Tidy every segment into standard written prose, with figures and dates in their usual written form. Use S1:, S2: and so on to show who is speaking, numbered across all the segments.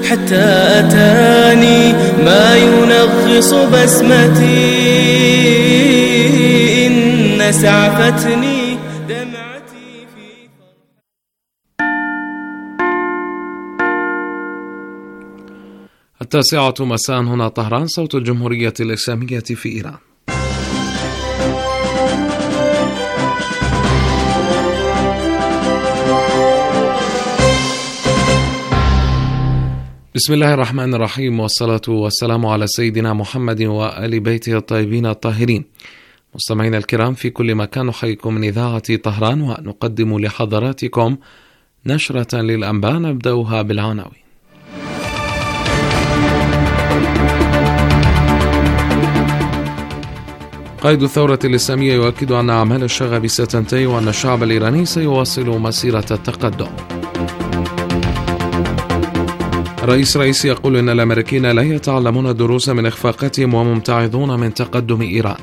S1: حتى أتاني ما ينغص بسمتي، إن سعفتني دمعتي في
S2: التاسعة مساء هنا طهران، صوت الجمهورية الإسلامية في إيران. بسم الله الرحمن الرحيم، والصلاة والسلام على سيدنا محمد وآل بيته الطيبين الطاهرين. مستمعينا الكرام في كل مكان، نحييكم من إذاعة طهران ونقدم لحضراتكم نشرة للأنباء نبدأها بالعناوين. قائد الثورة الإسلامية يؤكد أن أعمال الشغب ستنتهي وأن الشعب الإيراني سيواصل مسيرة التقدم. الرئيس رئيسي يقول إن الأمريكيين لا يتعلمون الدروس من إخفاقاتهم وممتعضون من تقدم إيران.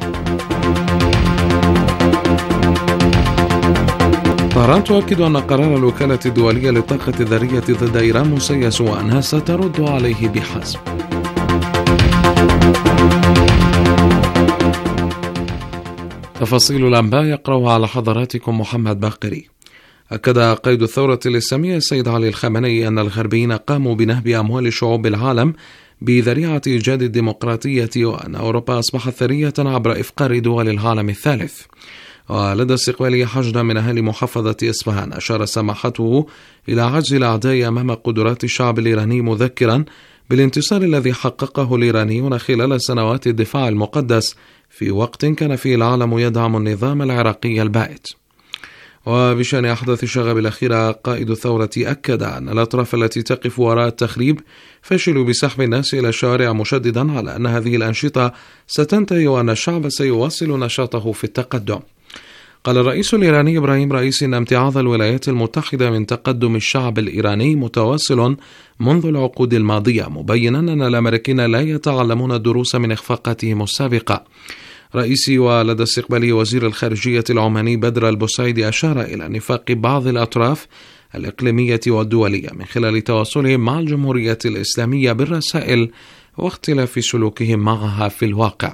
S2: طهران تؤكد أن قرار الوكالة الدولية للطاقة الذرية ضد إيران مسيس وأنها سترد عليه بحزم. تفاصيل الأنباء يقرأها على حضراتكم محمد باقري. أكد قائد الثورة الإسلامية السيد علي الخامنئي أن الغربيين قاموا بنهب أموال شعوب العالم بذريعة إيجاد الديمقراطية، وأن أوروبا أصبحت ثرية عبر إفقار دول العالم الثالث. ولدى استقبال حشد من أهالي محافظة إصفهان، أشار سماحته إلى عجز الأعداء أمام قدرات الشعب الإيراني، مذكرا بالانتصار الذي حققه الإيرانيون خلال سنوات الدفاع المقدس في وقت كان فيه العالم يدعم النظام العراقي البائد. وبشأن أحداث الشغب الأخيرة، قائد الثورة أكد أن الأطراف التي تقف وراء التخريب فشلوا بسحب الناس إلى الشوارع، مشددا على أن هذه الأنشطة ستنتهي وأن الشعب سيواصل نشاطه في التقدم. قال الرئيس الإيراني إبراهيم رئيسي أن امتعاض الولايات المتحدة من تقدم الشعب الإيراني متواصل منذ العقود الماضية، مبينا أن الأمريكيين لا يتعلمون الدروس من إخفاقاتهم السابقة. رئيسي ولدى استقبال وزير الخارجية العماني بدر البوسعيدي أشار إلى نفاق بعض الأطراف الإقليمية والدولية من خلال تواصلهم مع الجمهورية الإسلامية بالرسائل واختلاف سلوكهم معها في الواقع.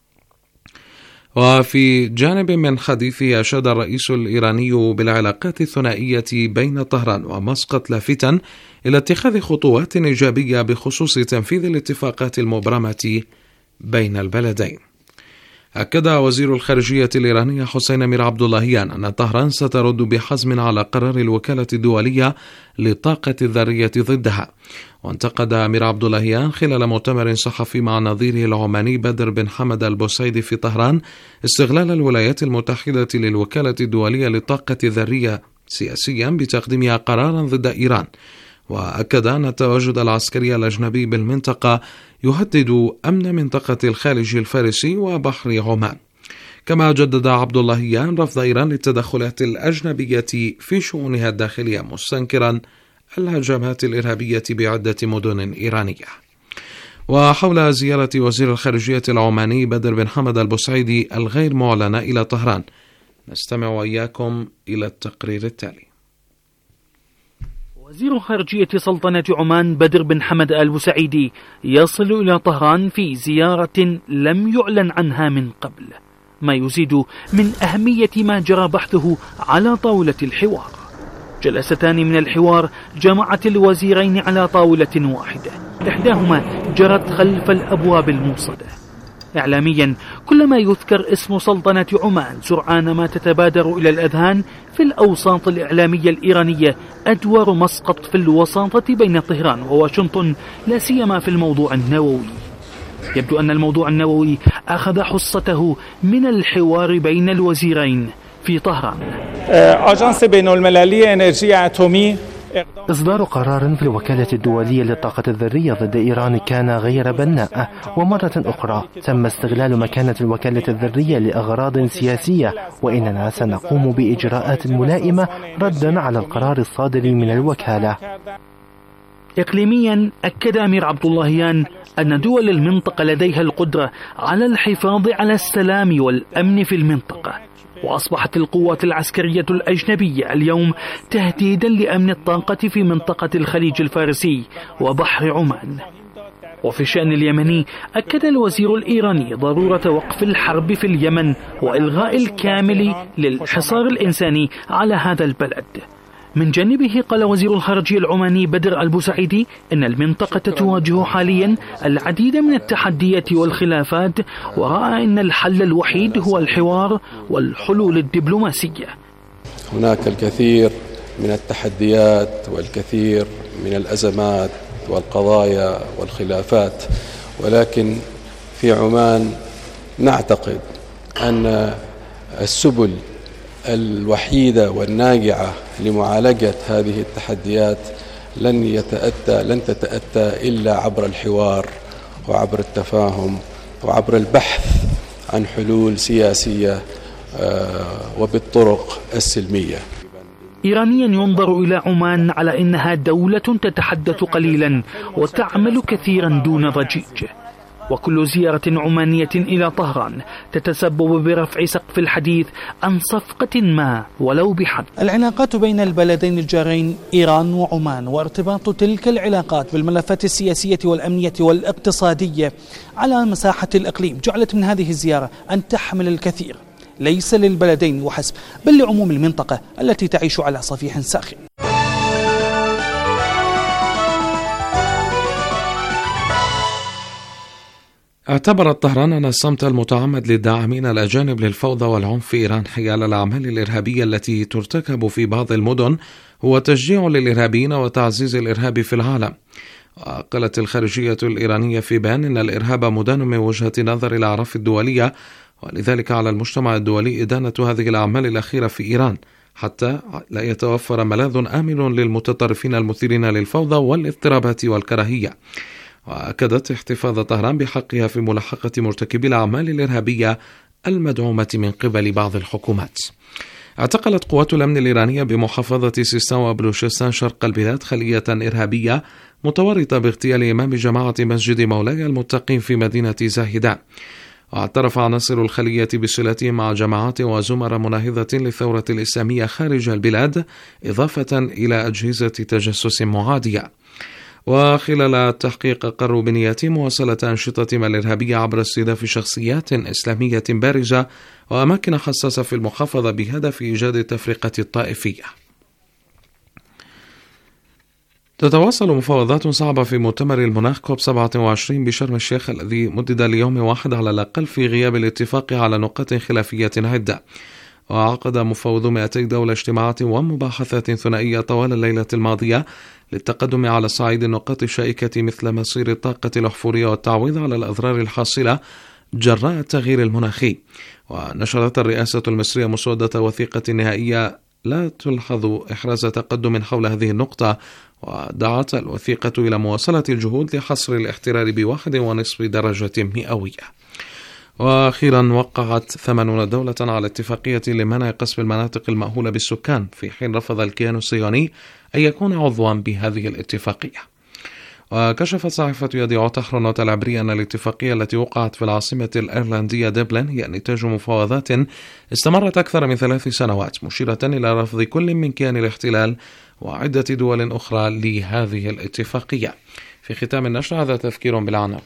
S2: وفي جانب من حديثه، أشاد الرئيس الإيراني بالعلاقات الثنائية بين طهران ومسقط، لافتا إلى اتخاذ خطوات إيجابية بخصوص تنفيذ الاتفاقات المبرمة بين البلدين. أكد وزير الخارجية الإيرانية حسين أمير عبد اللهيان أن طهران سترد بحزم على قرار الوكالة الدولية للطاقة الذرية ضدها. وانتقد أمير عبد اللهيان خلال مؤتمر صحفي مع نظيره العماني بدر بن حمد البوسعيدي في طهران استغلال الولايات المتحدة للوكالة الدولية للطاقة الذرية سياسيا بتقديمها قرارا ضد إيران. وأكد أن التواجد العسكري الأجنبي بالمنطقة يهدد أمن منطقة الخليج الفارسي وبحر عمان. كما جدد عبد اللهيان رفض إيران للتدخلات الأجنبية في شؤونها الداخلية، مستنكرا الهجمات الإرهابية بعدة مدن إيرانية. وحول زيارة وزير الخارجية العماني بدر بن حمد البوسعيدي الغير معلنة إلى طهران، نستمع وإياكم إلى التقرير التالي.
S3: وزير خارجية سلطنة عمان بدر بن حمد البوسعيدي يصل إلى طهران في زيارة لم يعلن عنها من قبل، ما يزيد من أهمية ما جرى بحثه على طاولة الحوار. جلستان من الحوار جمعت الوزيرين على طاولة واحدة، إحداهما جرت خلف الأبواب الموصدة. إعلاميا كلما يذكر اسم سلطنة عمان سرعان ما تتبادر إلى الأذهان في الأوساط الإعلامية الإيرانية أدوار مسقط في الوساطة بين طهران وواشنطن، لا سيما في الموضوع النووي. يبدو أن الموضوع النووي أخذ حصته من الحوار بين الوزيرين في طهران.
S4: آژانس بین‌المللی انرژی اتمی
S5: إصدار قرار في الوكالة الدولية للطاقة الذرية ضد إيران كان غير بناء، ومرة أخرى تم استغلال مكانة الوكالة الذرية لأغراض سياسية، وإننا سنقوم بإجراءات ملائمة ردا على القرار الصادر من الوكالة.
S3: إقليميا أكد أمير عبد اللهيان أن دول المنطقة لديها القدرة على الحفاظ على السلام والأمن في المنطقة، وأصبحت القوات العسكرية الأجنبية اليوم تهديدا لأمن الطاقة في منطقة الخليج الفارسي وبحر عمان. وفي الشأن اليمني أكد الوزير الإيراني ضرورة وقف الحرب في اليمن وإلغاء الكامل للحصار الإنساني على هذا البلد. من جانبه قال وزير الخارجية العماني بدر البوسعيدي إن المنطقة تواجه حاليا العديد من التحديات والخلافات، ورأى أن الحل الوحيد هو الحوار والحلول الدبلوماسية.
S6: هناك الكثير من التحديات والكثير من الأزمات والقضايا والخلافات، ولكن في عمان نعتقد أن السبل الوحيدة والناجعة لمعالجة هذه التحديات لن تتأتى إلا عبر الحوار وعبر التفاهم وعبر البحث عن حلول سياسية وبالطرق السلمية.
S3: إيرانيا ينظر إلى عمان على إنها دولة تتحدث قليلا وتعمل كثيرا دون ضجيج، وكل زيارة عمانية إلى طهران تتسبب برفع سقف الحديث عن صفقة ما ولو بحد.
S7: العلاقات بين البلدين الجارين إيران وعمان وارتباط تلك العلاقات بالملفات السياسية والأمنية والاقتصادية على مساحة الإقليم جعلت من هذه الزيارة أن تحمل الكثير، ليس للبلدين وحسب بل لعموم المنطقة التي تعيش على صفيح ساخن.
S2: اعتبرت طهران أن الصمت المتعمد للداعمين الأجانب للفوضى والعنف في إيران حيال الأعمال الإرهابية التي ترتكب في بعض المدن هو تشجيع للإرهابيين وتعزيز الإرهاب في العالم. وقالت الخارجية الإيرانية في بيان أن الإرهاب مدان من وجهة نظر الأعراف الدولية، ولذلك على المجتمع الدولي إدانة هذه الأعمال الأخيرة في إيران حتى لا يتوفر ملاذ آمن للمتطرفين المثيرين للفوضى والاضطرابات والكراهية. وأكدت احتفاظ طهران بحقها في ملاحقة مرتكبي الأعمال الإرهابية المدعومة من قبل بعض الحكومات. اعتقلت قوات الأمن الإيرانية بمحافظة سيستان وبلوشستان شرق البلاد خلية إرهابية متورطة باغتيال إمام جماعة مسجد مولاي المتقين في مدينة زاهدان. واعترف عناصر الخلية بصلتهم مع جماعات وزمر مناهضة للثورة الإسلامية خارج البلاد، إضافة إلى أجهزة تجسس معادية. وخلال التحقيق قرروا بنيتهم مواصلة أنشطتهم الإرهابية عبر استهداف شخصيات إسلامية بارزة وأماكن حساسة في المحافظة بهدف إيجاد التفرقة الطائفية. تتواصل مفاوضات صعبة في مؤتمر المناخ كوب 27 بشرم الشيخ الذي مدد ليوم واحد على الأقل في غياب الاتفاق على نقاط خلافية عدة. وعقد مفاوضو 200 دولة اجتماعات ومباحثات ثنائية طوال الليلة الماضية للتقدم على صعيد النقاط الشائكة مثل مصير الطاقة الأحفورية والتعويض على الأضرار الحاصلة جراء التغيير المناخي. ونشرت الرئاسة المصرية مسودة وثيقة نهائية لا تلحظ إحراز تقدم حول هذه النقطة، ودعت الوثيقة إلى مواصلة الجهود لحصر الاحترار ب1.5 درجة مئوية. وأخيرا وقعت 80 دولة على اتفاقية لمنع قسم المناطق المأهولة بالسكان، في حين رفض الكيان الصهيوني أن يكون عضوا بهذه الاتفاقية. وكشفت صحيفة يديعوت أحرنوت العبرية أن الاتفاقية التي وقعت في العاصمة الأيرلندية دبلن هي نتاج مفاوضات استمرت أكثر من 3 سنوات، مشيرة إلى رفض كل من كيان الاحتلال وعدة دول أخرى لهذه الاتفاقية. في ختام النشر هذا تذكير بالعناوين.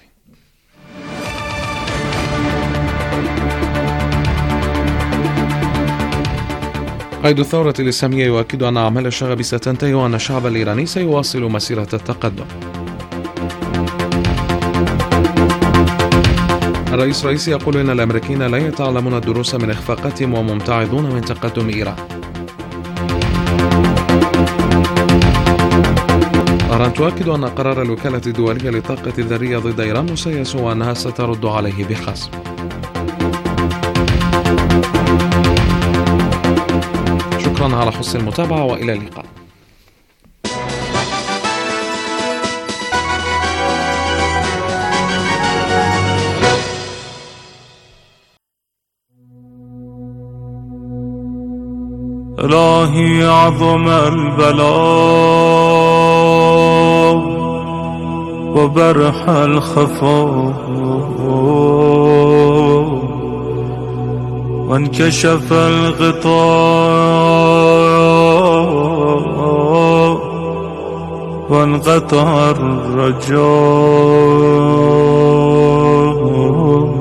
S2: قائد الثورة الإسلامية يؤكد أن أعمال الشغب ستنتهي وأن الشعب الإيراني سيواصل مسيرة التقدم. الرئيس رئيسي يقول إن الأمريكيين لا يتعلمون الدروس من إخفاقاتهم وممتعضون من تقدم إيران. طهران تؤكد أن قرار الوكالة الدولية للطاقة الذرية ضد إيران مسيس وأنها سترد عليه بحسم. شكرا على حسن المتابعة وإلى اللقاء.
S1: إلهي عظم البلاء وبرح الخفاء وانكشف الغطاء وانقطع الرجاء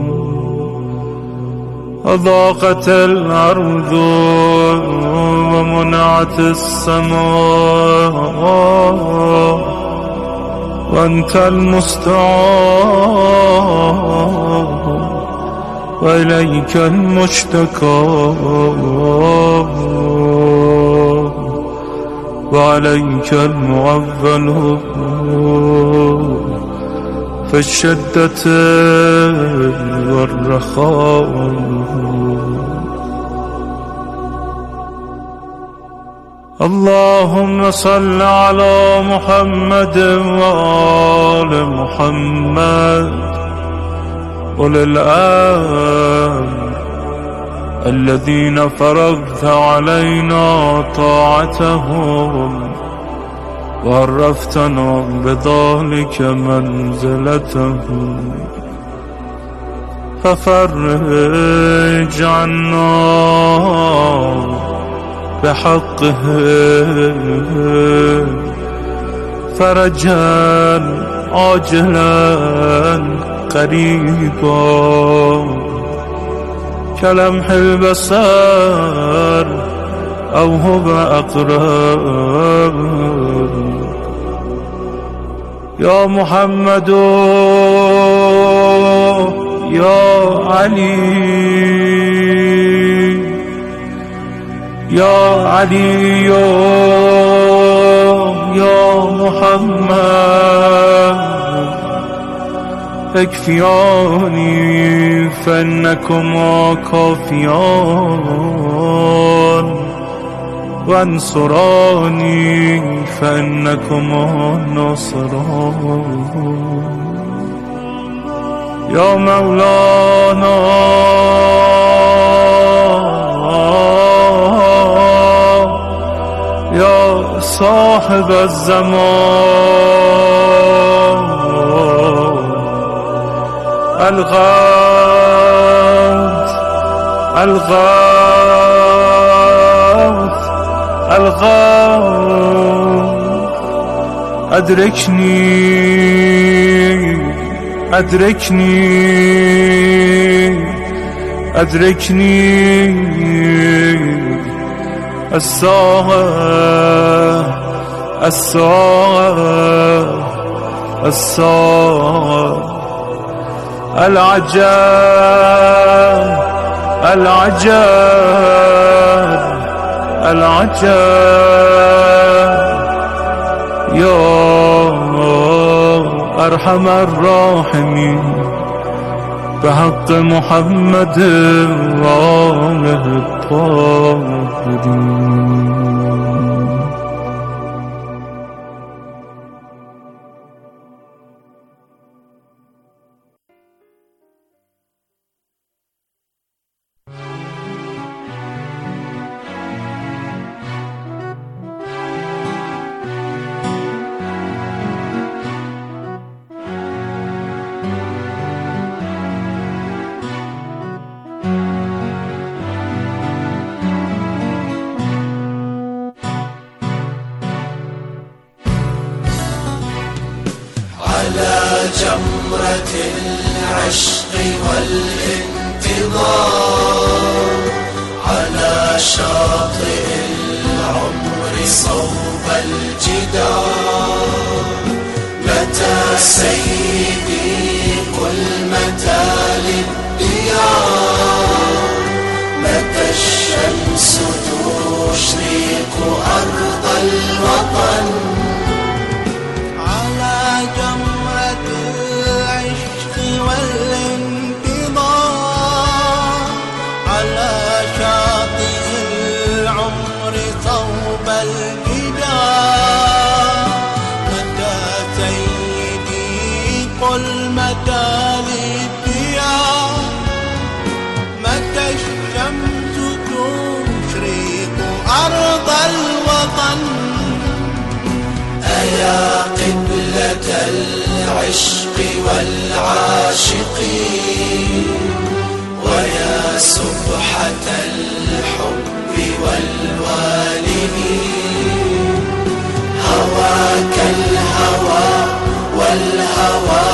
S1: وضاقت الأرض ومنعت السماء وأنت المستعان وإليك المشتكى وعليك المعول في الشدة والرخاء. اللهم صل على محمد وآل محمد أولي الأمر الذين فرضت علينا طاعتهم وعرفتنا بذلك منزلتهم، ففرج عنا بحقه فرجا عاجلا قريبا كلمح البصر أو هو أقرب. يا محمد يا علي يا علي يا محمد اكفياني فإنكما كافيان وانصراني فإنكما ناصران. يا مولانا يا صاحب الزمان الغوث الغوث الغوث أدركني أدركني أدركني الساعة الساعة الساعة العجاب العجاب العجاب. يا أرحم الراحمين بحق محمد وآله الطاهرين.
S8: جمرة العشق والانتظار على شاطئ العمر صوب الجدار. متى سيدي قل متى للديار، متى الشمس تشرق أرض الوطن. يا قبلة العشق والعاشقين ويا سبحة الحب والوالد هواك الهوى والهوى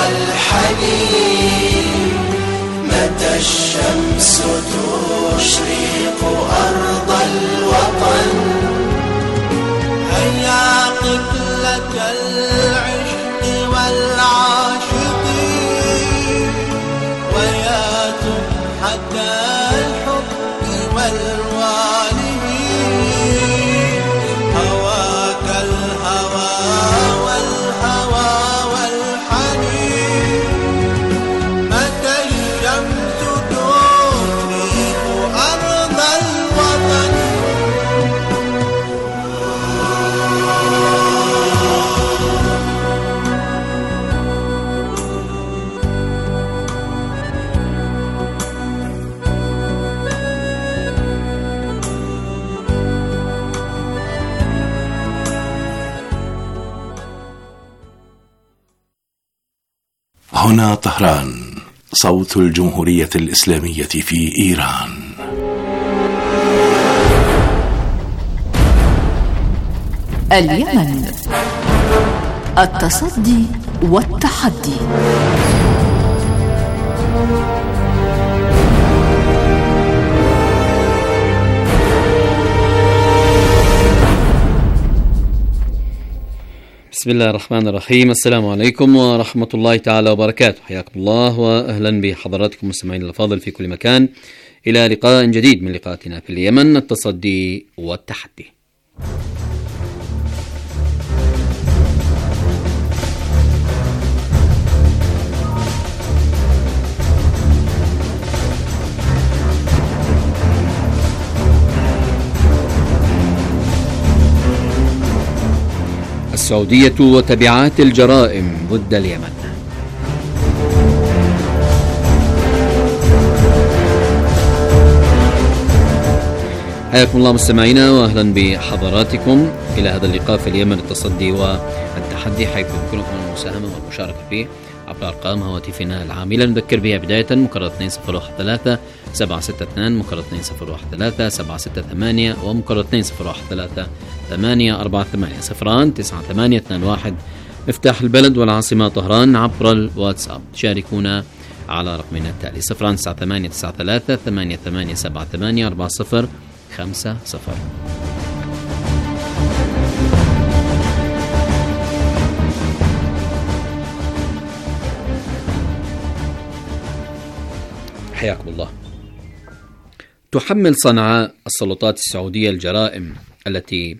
S8: والحنين متى الشمس تشرق أرض الوطن هيا قبلة العشق والعاشقين ويا سبحة الحب والوالدين هواك الهوى والهوى والحنين متى الشمس تشرق أرض الوطن
S9: هنا طهران، صوت الجمهورية الإسلامية في إيران.
S10: اليمن، التصدي والتحدي.
S11: بسم الله الرحمن الرحيم. السلام عليكم ورحمة الله تعالى وبركاته. حياكم الله وأهلا بحضراتكم مستمعين الأفاضل في كل مكان إلى لقاء جديد من لقاءاتنا في اليمن، التصدي والتحدي. السعودية وتبعات الجرائم ضد اليمن. حياكم الله مستمعينا واهلا بحضراتكم الى هذا اللقاء في اليمن، التصدي والتحدي، حيث يمكنكم المساهمة والمشاركة فيه عبر ارقام هواتفنا العاملة. نذكر بها بداية مكرر 2013 762 مكرر 2013 768 ومكرر 2013 848 0 9 8 2 1 مفتاح البلد والعاصمة طهران. عبر الواتساب شاركونا على رقمنا التالي 0 9 8 9 3 8 8 7 8 4 0 5 0. حياكم الله. تحمل صنعاء السلطات السعودية الجرائم التي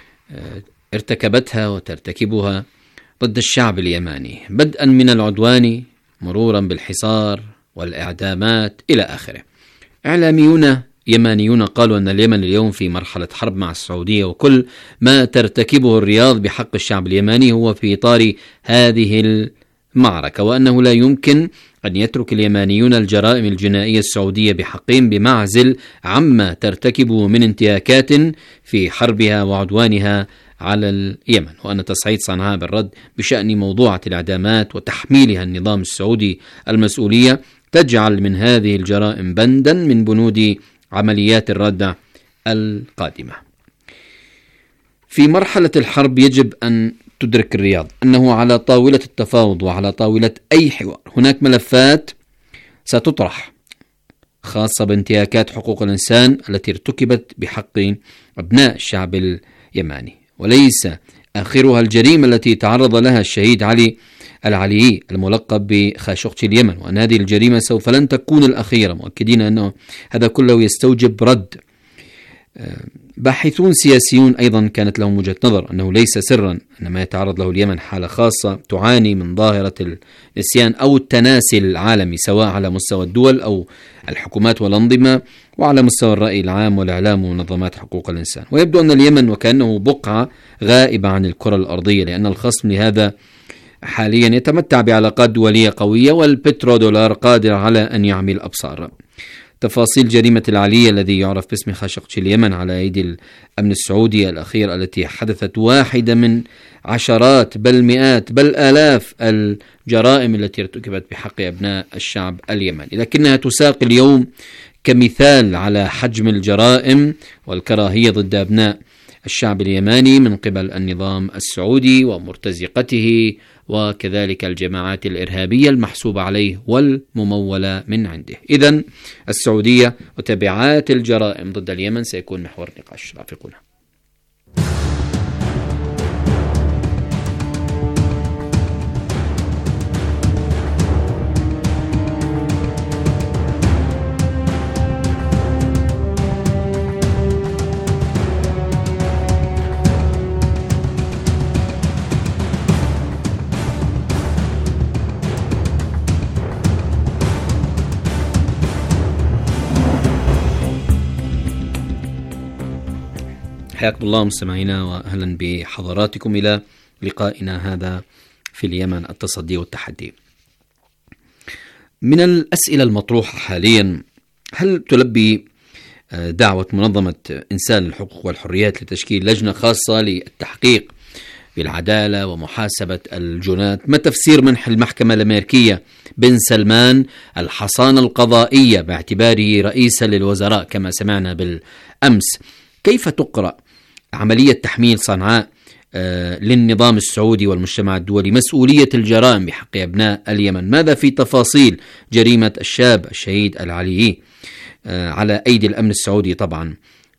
S11: ارتكبتها وترتكبها ضد الشعب اليماني، بدءا من العدوان مرورا بالحصار والإعدامات إلى آخره. إعلاميون يمانيون قالوا أن اليمن اليوم في مرحلة حرب مع السعودية، وكل ما ترتكبه الرياض بحق الشعب اليماني هو في إطار هذه المعركة، وأنه لا يمكن أن يترك اليمانيون الجرائم الجنائية السعودية بحقهم بمعزل عما ترتكبه من انتهاكات في حربها وعدوانها على اليمن، وأن تصعيد صنعاء بالرد بشأن موضوعة الإعدامات وتحميلها النظام السعودي المسؤولية تجعل من هذه الجرائم بندا من بنود عمليات الردع القادمة. في مرحلة الحرب يجب أن تدرك الرياض أنه على طاولة التفاوض وعلى طاولة أي حوار هناك ملفات ستطرح خاصة بانتهاكات حقوق الإنسان التي ارتكبت بحق أبناء الشعب اليماني، وليس آخرها الجريمة التي تعرض لها الشهيد علي العليي الملقب بخاشقجي اليمن، وأن هذه الجريمة سوف لن تكون الأخيرة، مؤكدين أنه هذا كله يستوجب رد. باحثون سياسيون أيضا كانت لهم وجهة نظر أنه ليس سرا أن ما يتعرض له اليمن حالة خاصة تعاني من ظاهرة النسيان أو التناسي العالمي، سواء على مستوى الدول أو الحكومات والأنظمة، وعلى مستوى الرأي العام والإعلام ومنظمات حقوق الإنسان. ويبدو أن اليمن وكأنه بقعة غائبة عن الكرة الأرضية، لأن الخصم لهذا حاليا يتمتع بعلاقات دولية قوية، والبترودولار قادر على أن يعمي الأبصار. تفاصيل جريمة العلية الذي يعرف باسم خاشقجي اليمن على أيدي الأمن السعودي الأخير، التي حدثت واحدة من عشرات بل مئات بل آلاف الجرائم التي ارتكبت بحق أبناء الشعب اليمني، لكنها تساق اليوم كمثال على حجم الجرائم والكراهية ضد أبناء الشعب اليماني من قبل النظام السعودي ومرتزقته وكذلك الجماعات الإرهابية المحسوبة عليه والممولة من عنده. إذن السعودية وتبعات الجرائم ضد اليمن سيكون محور نقاش. رافقونا. حياكم الله مستمعينا وأهلا بحضراتكم إلى لقائنا هذا في اليمن، التصدي والتحدي. من الأسئلة المطروحة حاليا: هل تلبي دعوة منظمة إنسان الحقوق والحريات لتشكيل لجنة خاصة للتحقيق بالعدالة ومحاسبة الجنات؟ ما تفسير منح المحكمة الأمريكية بن سلمان الحصانة القضائية باعتباره رئيسا للوزراء كما سمعنا بالأمس؟ كيف تقرأ عملية تحميل صنعاء للنظام السعودي والمجتمع الدولي مسؤولية الجرائم بحق أبناء اليمن؟ ماذا في تفاصيل جريمة الشاب الشهيد العليي على أيدي الأمن السعودي طبعا،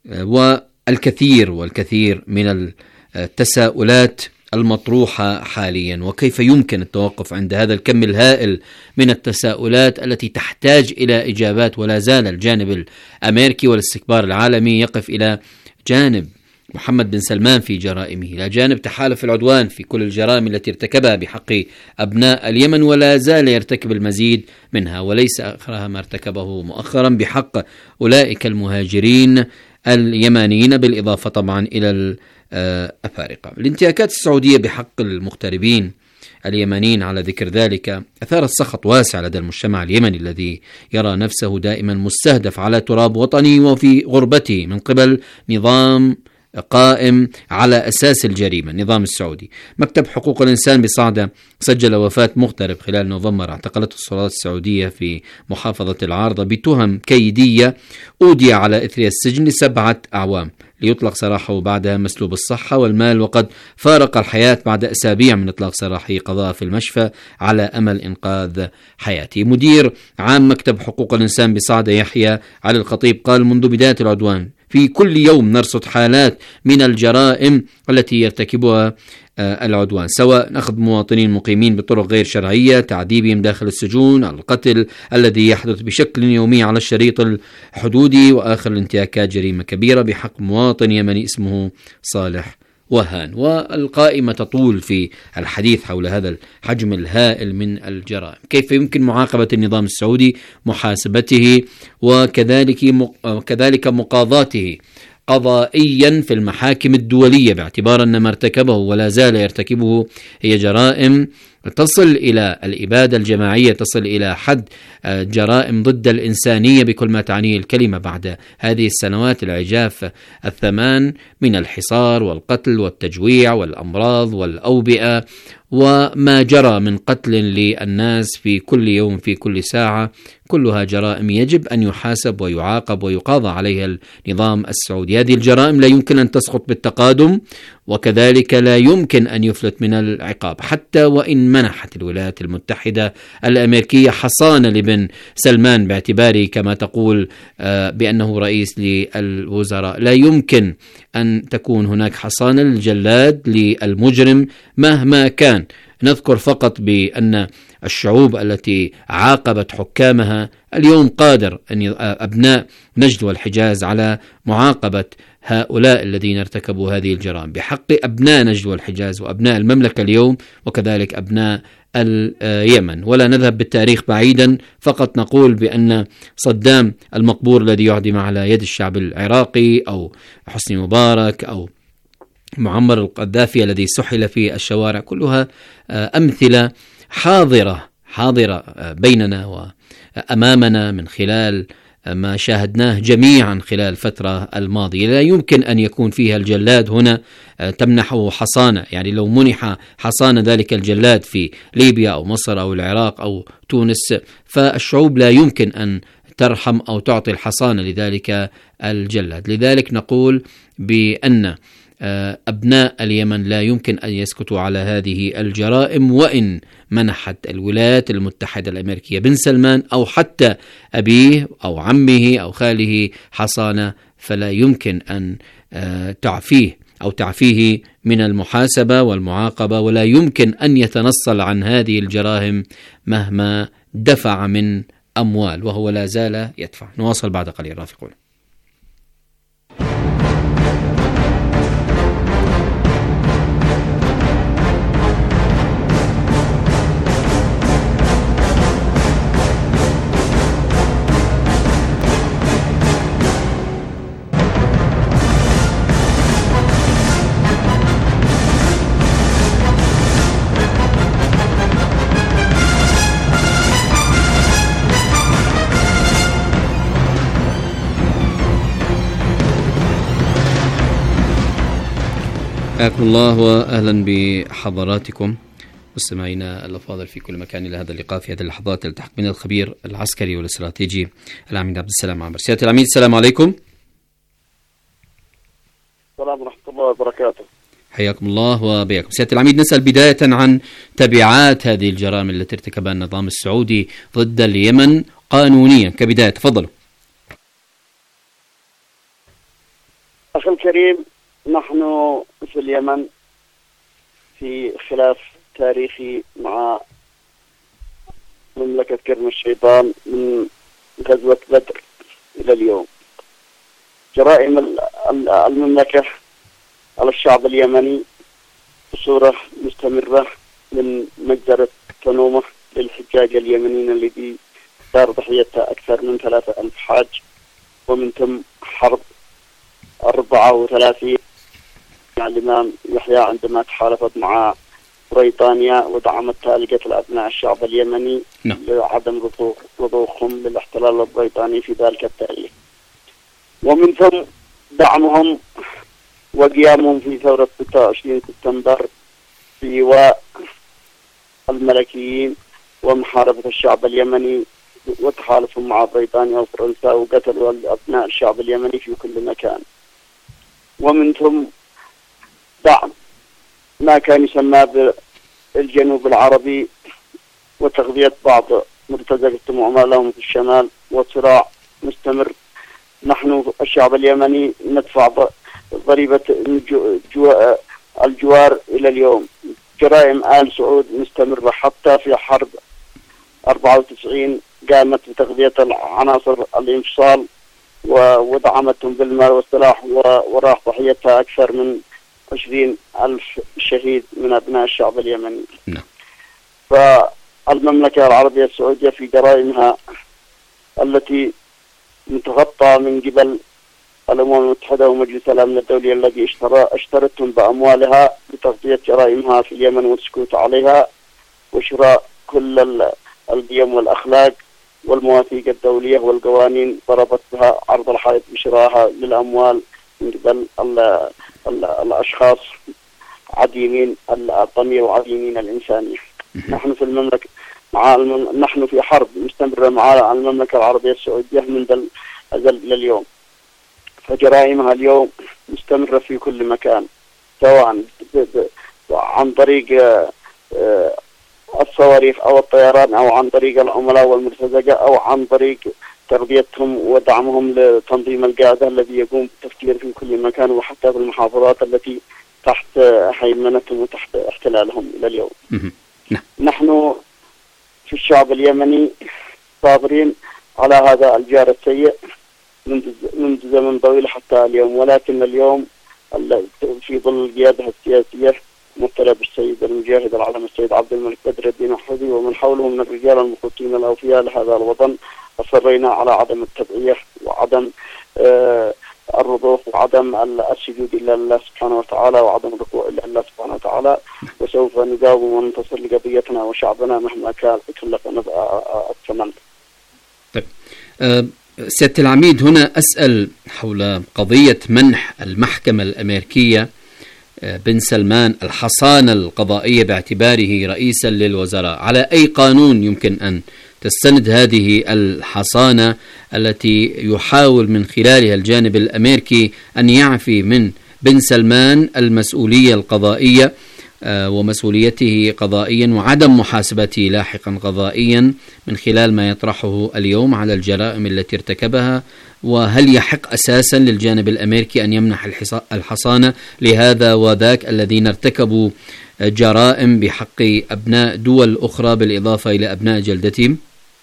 S11: والكثير من التساؤلات المطروحة حاليا، وكيف يمكن التوقف عند هذا الكم الهائل من التساؤلات التي تحتاج إلى إجابات. ولا زال الجانب الأمريكي والاستكبار العالمي يقف إلى جانب محمد بن سلمان في جرائمه، إلى جانب تحالف العدوان في كل الجرائم التي ارتكبها بحق أبناء اليمن، ولا زال يرتكب المزيد منها، وليس آخرها ما ارتكبه مؤخرا بحق أولئك المهاجرين اليمانيين، بالإضافة طبعا إلى الأفارقة. الانتهاكات السعودية بحق المغتربين اليمنيين على ذكر ذلك أثارت سخط واسع لدى المجتمع اليمني الذي يرى نفسه دائما مستهدف على تراب وطني وفي غربته من قبل نظام قائم على أساس الجريمة، النظام السعودي. مكتب حقوق الإنسان بصعدة سجل وفاة مغترب خلال نوفمبر اعتقلته السلطات السعودية في محافظة العارضة بتهم كيدية، أودي على إثرها السجن ل7 أعوام ليطلق سراحه بعدها مسلوب الصحة والمال، وقد فارق الحياة بعد أسابيع من إطلاق سراحه قضاء في المشفى على أمل إنقاذ حياته. مدير عام مكتب حقوق الإنسان بصعدة يحيى علي الخطيب قال: منذ بداية العدوان في كل يوم نرصد حالات من الجرائم التي يرتكبها العدوان، سواء أخذ مواطنين مقيمين بطرق غير شرعية، تعذيبهم داخل السجون، القتل الذي يحدث بشكل يومي على الشريط الحدودي، وآخر الانتهاكات جريمة كبيرة بحق مواطن يمني اسمه صالح وهان. والقائمة تطول في الحديث حول هذا الحجم الهائل من الجرائم. كيف يمكن معاقبة النظام السعودي، محاسبته، وكذلك مقاضاته قضائيا في المحاكم الدولية، باعتبار أن ما ارتكبه ولا زال يرتكبه هي جرائم تصل إلى الإبادة الجماعية، تصل إلى حد جرائم ضد الإنسانية بكل ما تعنيه الكلمة بعد هذه السنوات العجاف 8 من الحصار والقتل والتجويع والأمراض والأوبئة، وما جرى من قتل للناس في كل يوم في كل ساعة، كلها جرائم يجب أن يحاسب ويعاقب ويقاضى عليها النظام السعودي. هذه الجرائم لا يمكن أن تسقط بالتقادم، وكذلك لا يمكن أن يفلت من العقاب، حتى وإن منحت الولايات المتحدة الأمريكية حصانة لبن سلمان باعتباره كما تقول بأنه رئيس للوزراء. لا يمكن أن تكون هناك حصانة للجلاد للمجرم مهما كان. نذكر فقط بأن الشعوب التي عاقبت حكامها اليوم قادر أن أبناء نجد والحجاز على معاقبة هؤلاء الذين ارتكبوا هذه الجرائم بحق أبناء نجد والحجاز وأبناء المملكة اليوم، وكذلك أبناء اليمن. ولا نذهب بالتاريخ بعيدا، فقط نقول بأن صدام المقبور الذي يعدم على يد الشعب العراقي، أو حسني مبارك، أو معمر القذافي الذي سحل في الشوارع، كلها أمثلة حاضرة بيننا وأمامنا من خلال ما شاهدناه جميعا خلال الفترة الماضية. لا يمكن أن يكون فيها الجلاد هنا تمنحه حصانة، يعني لو منح حصانة ذلك الجلاد في ليبيا أو مصر أو العراق أو تونس، فالشعوب لا يمكن أن ترحم أو تعطي الحصانة لذلك الجلاد. لذلك نقول بأن أبناء اليمن لا يمكن أن يسكتوا على هذه الجرائم، وإن منحت الولايات المتحدة الأمريكية بن سلمان أو حتى أبيه أو عمه أو خاله حصانة فلا يمكن أن تعفيه من المحاسبة والمعاقبة، ولا يمكن أن يتنصل عن هذه الجرائم مهما دفع من أموال، وهو لا زال يدفع. نواصل بعد قليل رافقون. حياكم الله وأهلا بحضراتكم مستمعينا الأفاضل في كل مكان إلى هذا اللقاء في هذه اللحظات. التحق بنا الخبير العسكري والاستراتيجي العميد عبد السلام عامر. سيادة العميد السلام عليكم.
S12: السلام ورحمة الله وبركاته.
S11: حياكم الله وبياكم. سيادة العميد، نسأل بداية عن تبعات هذه الجرائم التي ارتكبها النظام السعودي ضد اليمن قانونيا كبداية. تفضلوا.
S12: أخي الكريم، نحن في اليمن في خلاف تاريخي مع مملكة كرم الشيطان من غزوة بدر إلى اليوم. جرائم المملكة على الشعب اليمني بصورة مستمرة من مجزرة تنومة للحجاج اليمنيين الذي صار ضحيتها أكثر من 3000 حاج، ومن ثم حرب 34 الإمام يحيى عندما تحالفت مع بريطانيا ودعمتها لقتل أبناء الشعب اليمني لعدم رضوخهم للاحتلال البريطاني في ذلك التاريخ، ومن ثم دعمهم وقيامهم في ثورة 26 سبتمبر في إيواء الملكيين ومحاربة الشعب اليمني وتحالفهم مع بريطانيا وفرنسا وقتلوا أبناء الشعب اليمني في كل مكان. ومن ثم دعم ما كان يسمى بالجنوب العربي وتغذية بعض مرتزقة وعمالهم في الشمال، وصراع مستمر. نحن الشعب اليمني ندفع ضريبة الجوار إلى اليوم. جرائم آل سعود مستمرة حتى في حرب 94 قامت بتغذية عناصر الانفصال ودعمتهم بالمال والسلاح، وراح ضحيتها أكثر من 20,000 شهيد من أبناء الشعب اليمني. فالمملكة العربية السعودية في جرائمها التي متغطى من قبل الأمم المتحدة ومجلس الأمن الدولي الذي اشترتهم بأموالها بتغطية جرائمها في اليمن والسكوت عليها وشراء كل القيم والأخلاق والمواثيق الدولية والقوانين ضربت بها عرض الحائط بشراءها للأموال من قبل الأشخاص عديمين الضمير وعديمين الإنسانية. نحن في المملكة نحن في حرب مستمرة مع المملكة العربية السعودية منذ الأزل إلى اليوم، فجرائمها اليوم مستمرة في كل مكان، سواء عن طريق الصواريخ أو الطيران أو عن طريق العملاء والمرتزقة أو عن طريق تربيتهم ودعمهم لتنظيم القاعدة الذي يقوم بالتفكير في كل مكان وحتى في المحافظات التي تحت هيمنتهم وتحت احتلالهم إلى اليوم. نحن في الشعب اليمني صابرين على هذا الجار السيء منذ زمن طويل حتى اليوم، ولكن اليوم في ظل القيادة السياسية ممثلة بالسيد المجاهد العلم السيد عبد الملك بدر الدين الحوثي ومن حوله من الرجال المخلصين الأوفياء لهذا الوطن، أصرينا على عدم التبعية وعدم الرضوخ وعدم السجود إلا لله سبحانه وتعالى وعدم الركوع إلا لله سبحانه وتعالى، وسوف نجاوب وننتصر لقضيتنا وشعبنا مهما كان كلفنا الثمن.
S11: طيب سيادة العميد، هنا أسأل حول قضية منح المحكمة الأمريكية بن سلمان الحصانة القضائية باعتباره رئيسا للوزراء. على أي قانون يمكن أن تستند هذه الحصانة التي يحاول من خلالها الجانب الأمريكي أن يعفي من بن سلمان المسؤولية القضائية ومسؤوليته قضائيا وعدم محاسبته لاحقا قضائيا من خلال ما يطرحه اليوم على الجرائم التي ارتكبها؟ وهل يحق أساسا للجانب الأمريكي أن يمنح الحصانة لهذا وذاك الذين ارتكبوا جرائم بحق أبناء دول أخرى بالإضافة إلى أبناء جلدتهم؟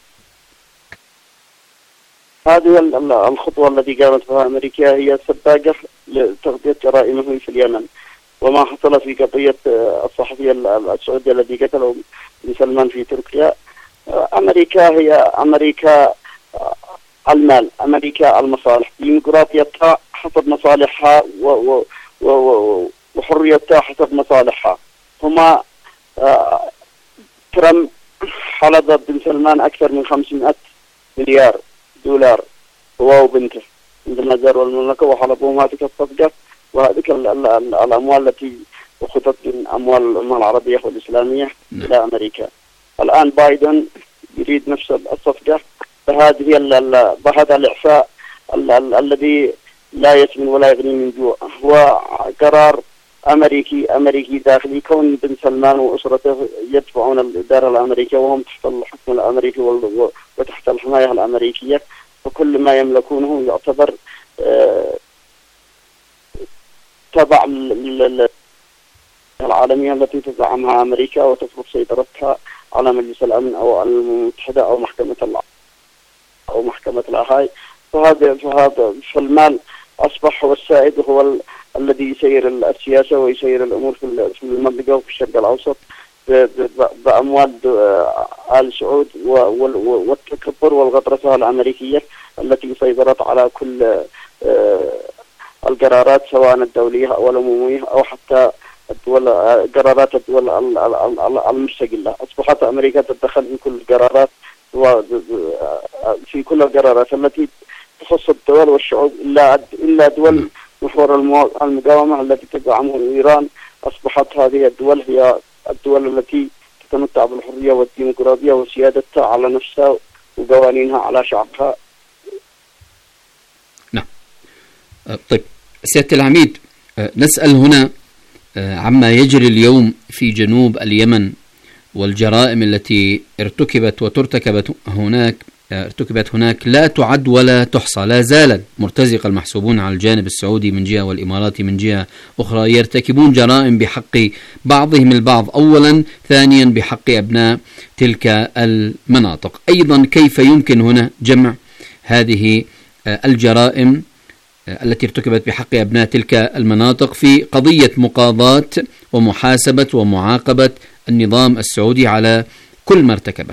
S12: هذه الخطوة التي قامت بها أمريكا هي سباقة لتغطية جرائمه في اليمن، وما حصل في قضية الصحفي السعودي الذي قتله بن سلمان في تركيا. أمريكا هي أمريكا المال، أمريكا المصالح، ديمقراطيتها حسب مصالحها وحريتها حسب مصالحها. هما ترامب حلب بن سلمان أكثر من 500 مليار دولار هو وبنته عندما زاروا المملكة، وحلبهم هذه الصفقة وهذه الأموال التي أخذت من أموال الأمة العربية والإسلامية إلى أمريكا. الآن بايدن يريد نفس الصفقة بهذا الإعفاء الذي لا يسمن ولا يغني من جوع. هو قرار أمريكي داخلي، كون بن سلمان وأسرته يدفعون الإدارة الأمريكية وهم تحت الحكم الأمريكي وتحت الحماية الأمريكية، وكل ما يملكونه يعتبر تبع العالمية التي تزعمها أمريكا وتفرض سيطرتها على مجلس الأمن أو المتحدة أو محكمة الأهاي. فالمال أصبح هو السائد، هو الذي يسير السياسة ويسير الأمور في المنطقة وفي الشرق الأوسط بأموال آل سعود والتكبر والغطرسة الأمريكية التي سيطرت على كل القرارات سواء الدولية أو العمومية أو حتى قرارات الدول المستقلة. أصبحت أمريكا تتدخل في كل القرارات في كل القرارات التي تخص الدول والشعوب إلا دول محور المقاومة التي تدعمها إيران. أصبحت هذه الدول هي الدول التي تتمتع بالحرية والديمقراطية وسيادتها على نفسها وقوانينها على شعبها.
S11: نعم. طيب سيادة العميد، نسأل هنا عما يجري اليوم في جنوب اليمن والجرائم التي ارتكبت وترتكبت هناك لا تعد ولا تحصى. لا زال مرتزق المحسوبون على الجانب السعودي من جهة والإماراتي من جهة أخرى يرتكبون جرائم بحق بعضهم البعض أولا، ثانيا بحق أبناء تلك المناطق. أيضا كيف يمكن هنا جمع هذه الجرائم التي ارتكبت بحق أبناء تلك المناطق في قضية مقاضاة ومحاسبة ومعاقبة النظام السعودي على كل ما ارتكبه؟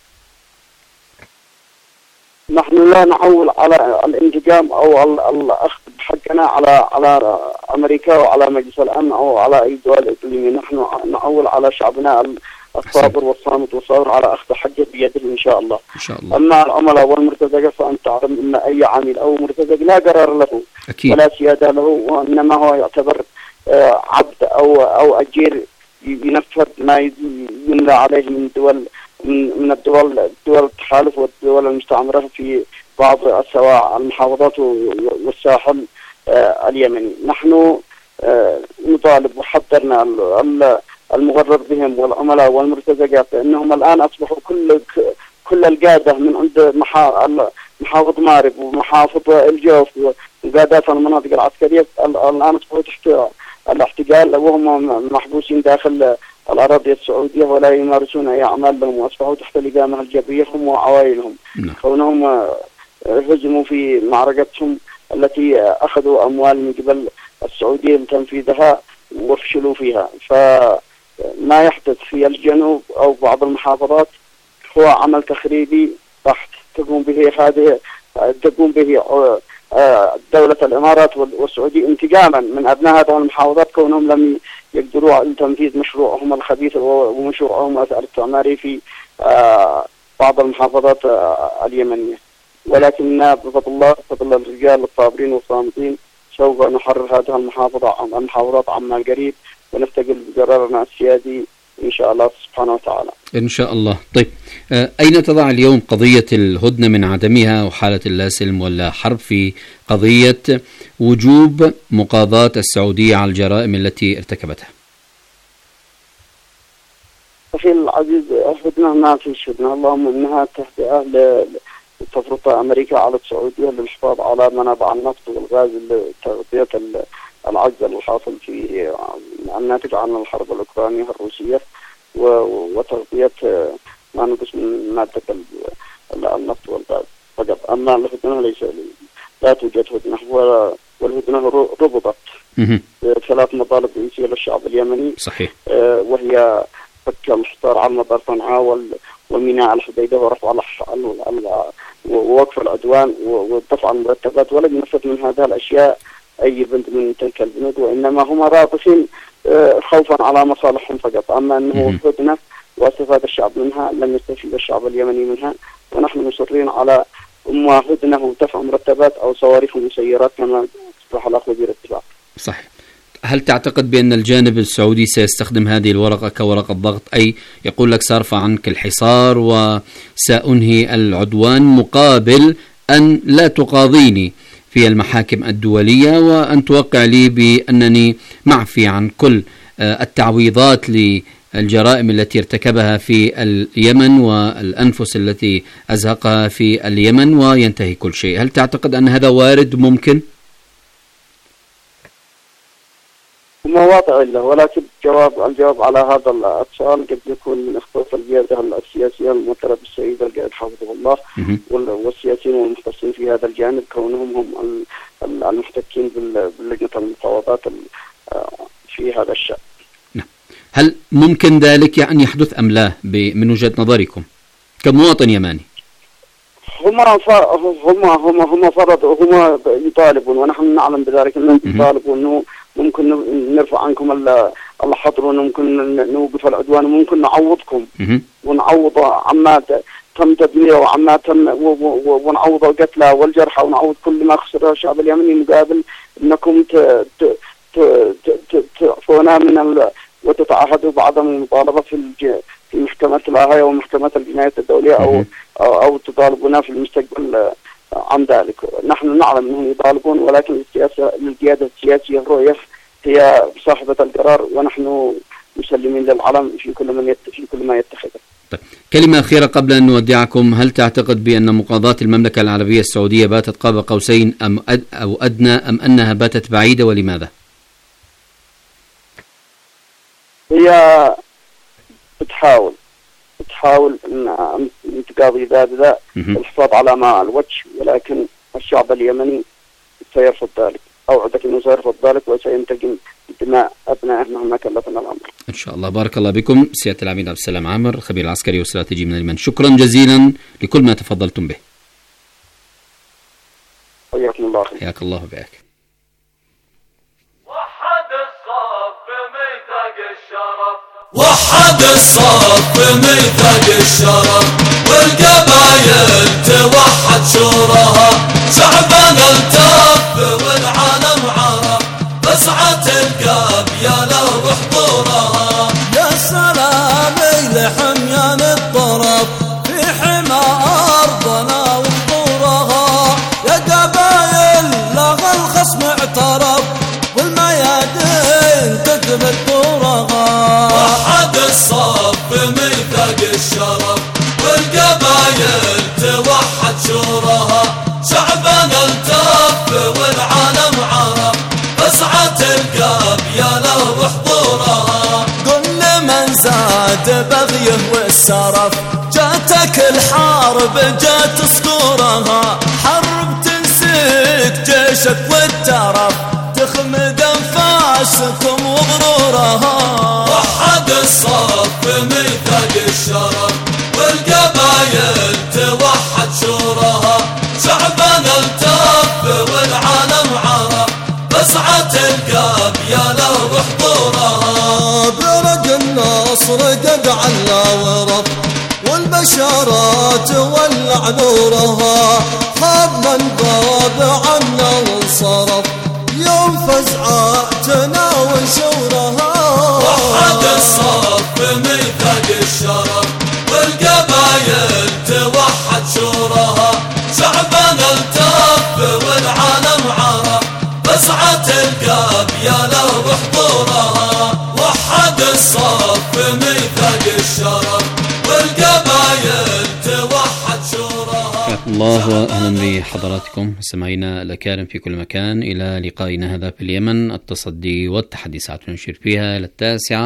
S12: نحن لا نعول على الانتقام أو الأخذ حقنا على أمريكا وعلى مجلس الأمن أو على أي دول إقليمية. نحن نعول على شعبنا الصابر والصامت والصابر على أخذ حقه بيده إن شاء الله. أما العملاء والمرتزقة فأنت تعلم أن أي عامل أو مرتزق لا قرار له أكيد ولا سيادة له، وإنما هو يعتبر عبد أو أجير ينفذ ما يملى عليه من الدول التحالف والدول المستعمرة في بعض سواء المحافظات والساحل اليمني. نحن نطالب وحذرنا المغرر بهم والعملاء والمرتزقات أنهم الآن أصبحوا كل القادة من عند محافظ مارب ومحافظ الجوف وقادات المناطق العسكرية الآن أصبحوا تحت الاحتجال وهم محبوسين داخل الأراضي السعودية ولا يمارسون أي أعمال لهم، وأصبحوا تحت الإقامة الجبرية هم وعوائلهم كونهم هزموا في معركتهم التي أخذوا أموال من قبل السعودية لتنفيذها وفشلوا فيها. فما يحدث في الجنوب أو بعض المحافظات هو عمل تخريبي راح تقوم به دولة الإمارات والسعودية انتقاما من أبناء هذه المحافظات كونهم لم يقدروا على تنفيذ مشروعهم الخبيث ومشروعهم الاستعماري في بعض المحافظات اليمنية. ولكننا بفضل الرجال الصابرين والصامتين سوف نحرر هذه المحافظات عما قريب ونستقل بقرارنا السيادي إن شاء الله سبحانه وتعالى.
S11: إن شاء الله. طيب، أين تضع اليوم قضية الهدنة من عدمها وحالة اللا سلم ولا حرب في قضية وجوب مقاضاة السعودية على الجرائم التي ارتكبتها؟
S12: أخي العزيز، هدنة ما فيش هدنة، اللهم إنها تهدئة لتفرض أمريكا على السعودية للحفاظ على منابع النفط والغاز لتغطية العجز الحاصل في الناتج عن الحرب الأوكرانية الروسية وتغطية ما نقص من مادة النفط والغاز فقط. أما الهدنة ليس، لا توجد هدنة، والهدنة ربطت ثلاث مطالب رئيسية للشعب اليمني.
S11: صحيح.
S12: وهي فك الحصار على مطار صنعاء والميناء الحديدة ورفع ووقف العدوان ودفع المرتبات. ولم ينفذ من هذه الأشياء أي بند من تلك البنود، وإنما هم رابطين خوفا على مصالحهم فقط. أما أنه هدنة واستفاد الشعب منها لم يستفيد الشعب اليمني منها، ونحن مصرين على إما هدنة ودفع مرتبات أو صواريخ ومسيرات كما اقترح الأخ وزير الدفاع.
S11: صحيح. هل تعتقد بأن الجانب السعودي سيستخدم هذه الورقة كورقة ضغط، أي يقول لك سأرفع عنك الحصار وسأنهي العدوان مقابل أن لا تقاضيني في المحاكم الدولية وأن توقع لي بأنني معفي عن كل التعويضات للجرائم التي ارتكبها في اليمن والأنفس التي أزهقها في اليمن وينتهي كل شيء؟ هل تعتقد أن هذا وارد ممكن؟
S12: مواضع له، ولكن الجواب على هذا السؤال قد يكون من اختصاص القيادة السياسية الممثلة بالسيد القائد حفظه الله والسياسيين والمختصين في هذا الجانب، كونهم هم المحتكين باللجنة المفاوضات في هذا الشأن.
S11: هل ممكن ذلك يعني يحدث أم لا من وجهة نظركم كمواطن يماني؟
S12: هم فرضوا، هم يطالبون ونحن نعلم بذلك، انهم يطالبون انه ممكن نرفع عنكم الحظر وممكن نوقف العدوان وممكن نعوضكم ونعوض عما تم تدميره وعما تم ونعوض القتلى والجرحى ونعوض كل ما خسر الشعب اليمني مقابل انكم تعفونا من وتتعهدوا بعدم المطالبة في محكمة الهاية ومحكمة الجناية الدولية أو تطالبنا في المستقبل عن ذلك. نحن نعلم أنهم يطالبون، ولكن القيادة السياسية الرؤية هي صاحبة القرار، ونحن مسلمين للعلم في كل ما يتخذه.
S11: طيب، كلمة أخيرة قبل أن نودعكم. هل تعتقد بأن مقاضاة المملكة العربية السعودية باتت قاب قوسين أو أدنى أم أنها باتت بعيدة، ولماذا؟
S12: هي بتحاول أن تقاضي ذا الحفاظ على ماء الوجه، ولكن الشعب اليمني سيرفض ذلك. أوعدك أنه سيرفض ذلك وسينتقم بدماء أبنائه مهما كلفنا الأمر.
S11: إن شاء الله. بارك الله بكم سيادة العميد عبد السلام عامر، الخبير العسكري والاستراتيجي من اليمن. شكرا جزيلا لكل ما تفضلتم به.
S12: حياكم الله.
S11: حياك الله بك.
S8: وحد الصف بميثاق الشرف والقبايل توحد شورها، شعبنا التف والعالم عرف بسعة القابيلة وحضورها.
S13: يا سلام لحميان الطرف في حمى أرضنا وحضورها، يا قبايل لغى الخصم اعترف والميادين تقبل دورها.
S8: وحد الصف بميثاق الشرف والقبايل توحد شورها، شعبنا التف والعالم عرف بسعة القابيلة وحضورها.
S13: كل من زاد بغيه والسرف جاتك الحرب جات صقورها، حرب تنسيك جيشك والترف تخمد انفاسكم وغرورها.
S8: وحد الصف بميثاق الشرف والقبايل توحد شورها، شعبنا التف والعالم عرف بسعة القابيلة وحضورها.
S13: برق النصر قد علا ورف والبشارات ولع نورها، خاب من غاب عنا وانصرف يوم فزعتنا وشورها.
S8: وحد الصف
S11: الله وأهلا بحضراتكم مستمعينا الأكارم في كل مكان إلى لقائنا هذا في اليمن، التصدي والتحدي، ساعة نشير فيها إلى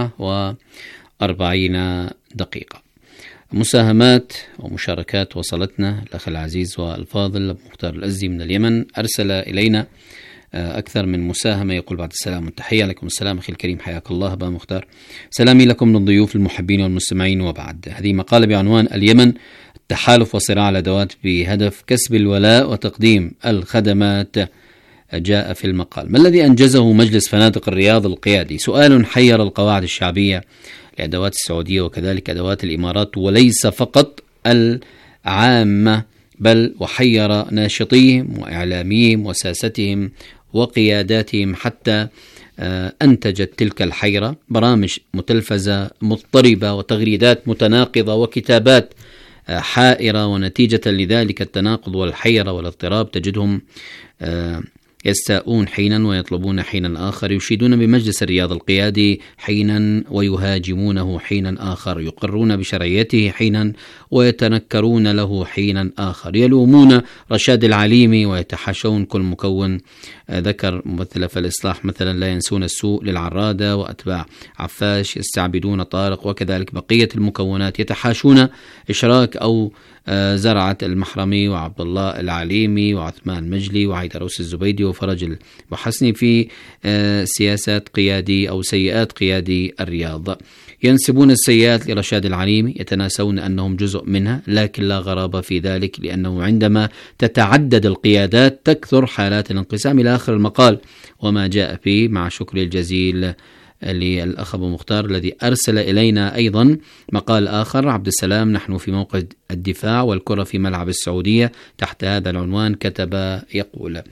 S11: 9:40. مساهمات ومشاركات وصلتنا. الأخ العزيز والفاضل أبو مختار الأزدي من اليمن أرسل إلينا أكثر من مساهمة، يقول: بعد السلام والتحية. عليكم السلام أخي الكريم، حياك الله أبا مختار. سلامي لكم من الضيوف المحبين والمستمعين. وبعد، هذه مقالة بعنوان اليمن تحالف وصراع الأدوات بهدف كسب الولاء وتقديم الخدمات. جاء في المقال: ما الذي أنجزه مجلس فنادق الرياض القيادي؟ سؤال حير القواعد الشعبية لأدوات السعودية وكذلك أدوات الإمارات، وليس فقط العامة بل وحير ناشطيهم وإعلاميهم وساستهم وقياداتهم، حتى أنتجت تلك الحيرة برامج متلفزة مضطربة وتغريدات متناقضة وكتابات حائرة. ونتيجة لذلك التناقض والحيرة والاضطراب تجدهم يستاءون حينا ويطلبون حينا آخر، يشيدون بمجلس الرياض القيادي حينا ويهاجمونه حينا آخر، يقرون بشرعيته حينا ويتنكرون له حينا آخر، يلومون رشاد العليمي ويتحاشون كل مكون ذكر ممثلة في الإصلاح مثلا. لا ينسون السوء للعرادة وأتباع عفاش، يستعبدون طارق وكذلك بقية المكونات، يتحاشون إشراك أو زرعة المحرمي وعبد الله العليمي وعثمان مجلي وعيدروس الزبيدي وفرج البحسني في سياسات قيادي أو سيئات قيادي الرياض. ينسبون السيئات لرشاد العليمي، يتناسون أنهم جزء منها، لكن لا غرابة في ذلك، لأنه عندما تتعدد القيادات تكثر حالات الانقسام. إلى آخر المقال وما جاء فيه، مع شكري الجزيل للأخ أبو مختار الذي أرسل إلينا أيضا مقال آخر. عبد السلام: نحن في موقع الدفاع والكرة في ملعب السعودية، تحت هذا العنوان كتب يقول: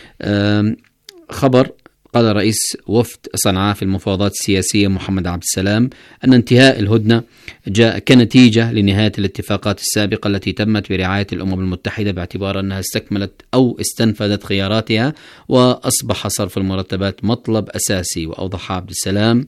S11: خبر قال رئيس وفد صنعاء في المفاوضات السياسية محمد عبد السلام أن انتهاء الهدنة جاء كنتيجة لنهاية الاتفاقات السابقة التي تمت برعاية الأمم المتحدة، باعتبار أنها استكملت أو استنفذت خياراتها، وأصبح صرف المرتبات مطلب أساسي. وأوضح عبد السلام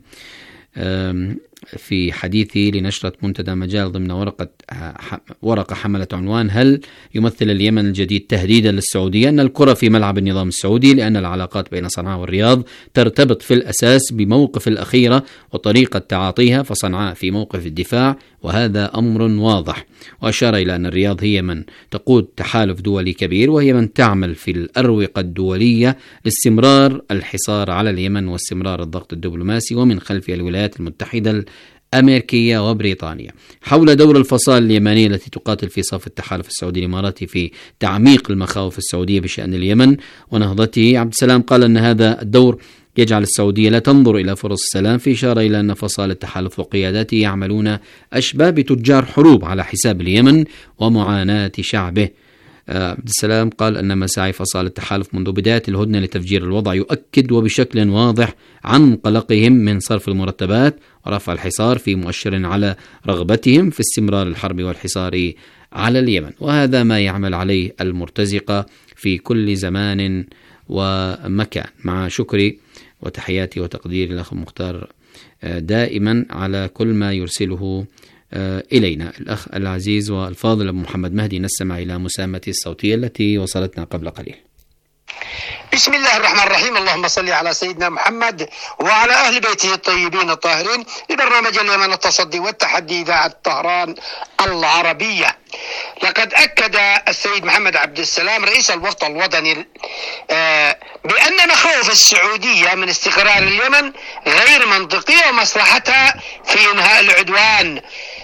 S11: في حديثه لنشرة منتدى مجال ضمن ورقة حملت عنوان: هل يمثل اليمن الجديد تهديدا للسعودية؟ أن الكرة في ملعب النظام السعودي، لأن العلاقات بين صنعاء والرياض ترتبط في الأساس بموقف الأخيرة وطريقة تعاطيها، فصنعاء في موقف الدفاع وهذا أمر واضح. وأشار إلى أن الرياض هي من تقود تحالف دولي كبير، وهي من تعمل في الأروقة الدولية لاستمرار الحصار على اليمن واستمرار الضغط الدبلوماسي، ومن خلفها الولايات المتحدة الأمريكية وبريطانيا، حول دور الفصائل اليمنية التي تقاتل في صف التحالف السعودي الإماراتي في تعميق المخاوف السعودية بشأن اليمن ونهضته. عبد السلام قال أن هذا الدور يجعل السعودية لا تنظر إلى فرص السلام، في إشارة إلى أن فصائل التحالف وقياداته يعملون أشباه بتجار حروب على حساب اليمن ومعاناة شعبه. عبد السلام قال أن مساعي فصائل التحالف منذ بداية الهدنة لتفجير الوضع يؤكد وبشكل واضح عن قلقهم من صرف المرتبات ورفع الحصار، في مؤشر على رغبتهم في استمرار الحرب والحصار على اليمن، وهذا ما يعمل عليه المرتزقة في كل زمان ومكان. مع شكري وتحياتي وتقديري الأخ مختار دائما على كل ما يرسله إلينا. الأخ العزيز والفاضل أبو محمد مهدي، نستمع إلى مساهمته الصوتية التي وصلتنا قبل قليل.
S14: بسم الله الرحمن الرحيم، اللهم صل على سيدنا محمد وعلى أهل بيته الطيبين الطاهرين. لبرنامج اليمن التصدي والتحدي إذاعة طهران العربية. لقد أكد السيد محمد عبد السلام رئيس الوفد الوطني بأن مخاوف السعودية من استقرار اليمن غير منطقية ومصلحتها في إنهاء العدوان،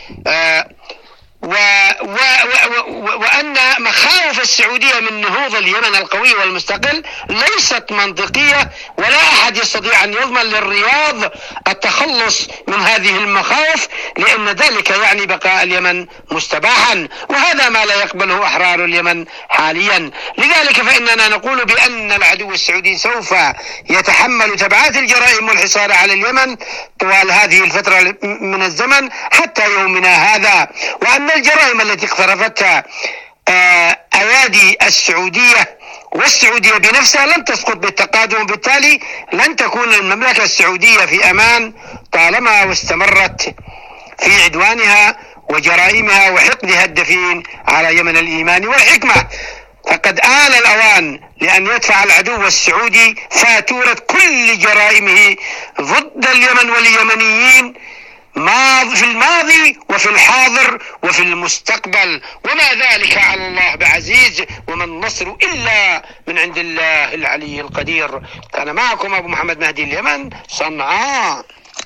S14: وأن مخاوف السعودية من نهوض اليمن القوي والمستقل ليست منطقية، ولا أحد يستطيع أن يضمن للرياض التخلص من هذه المخاوف، لأن ذلك يعني بقاء اليمن مستباحا، وهذا ما لا يقبله أحرار اليمن حاليا. لذلك فإننا نقول بأن العدو السعودي سوف يتحمل تبعات الجرائم والحصار على اليمن طوال هذه الفترة من الزمن حتى يومنا هذا، وأن الجرائم التي اقترفتها أيادي السعودية والسعودية بنفسها لن تسقط بالتقادم، وبالتالي لن تكون المملكة السعودية في أمان طالما واستمرت في عدوانها وجرائمها وحقدها الدفين على يمن الإيمان والحكمة. فقد آن الأوان لأن يدفع العدو السعودي فاتورة كل جرائمه ضد اليمن واليمنيين في الماضي وفي الحاضر وفي المستقبل، وما ذلك على الله بعزيز، وما النصر إلا من عند الله العلي القدير. كان معكم أبو محمد مهدي اليمن، صنعاء.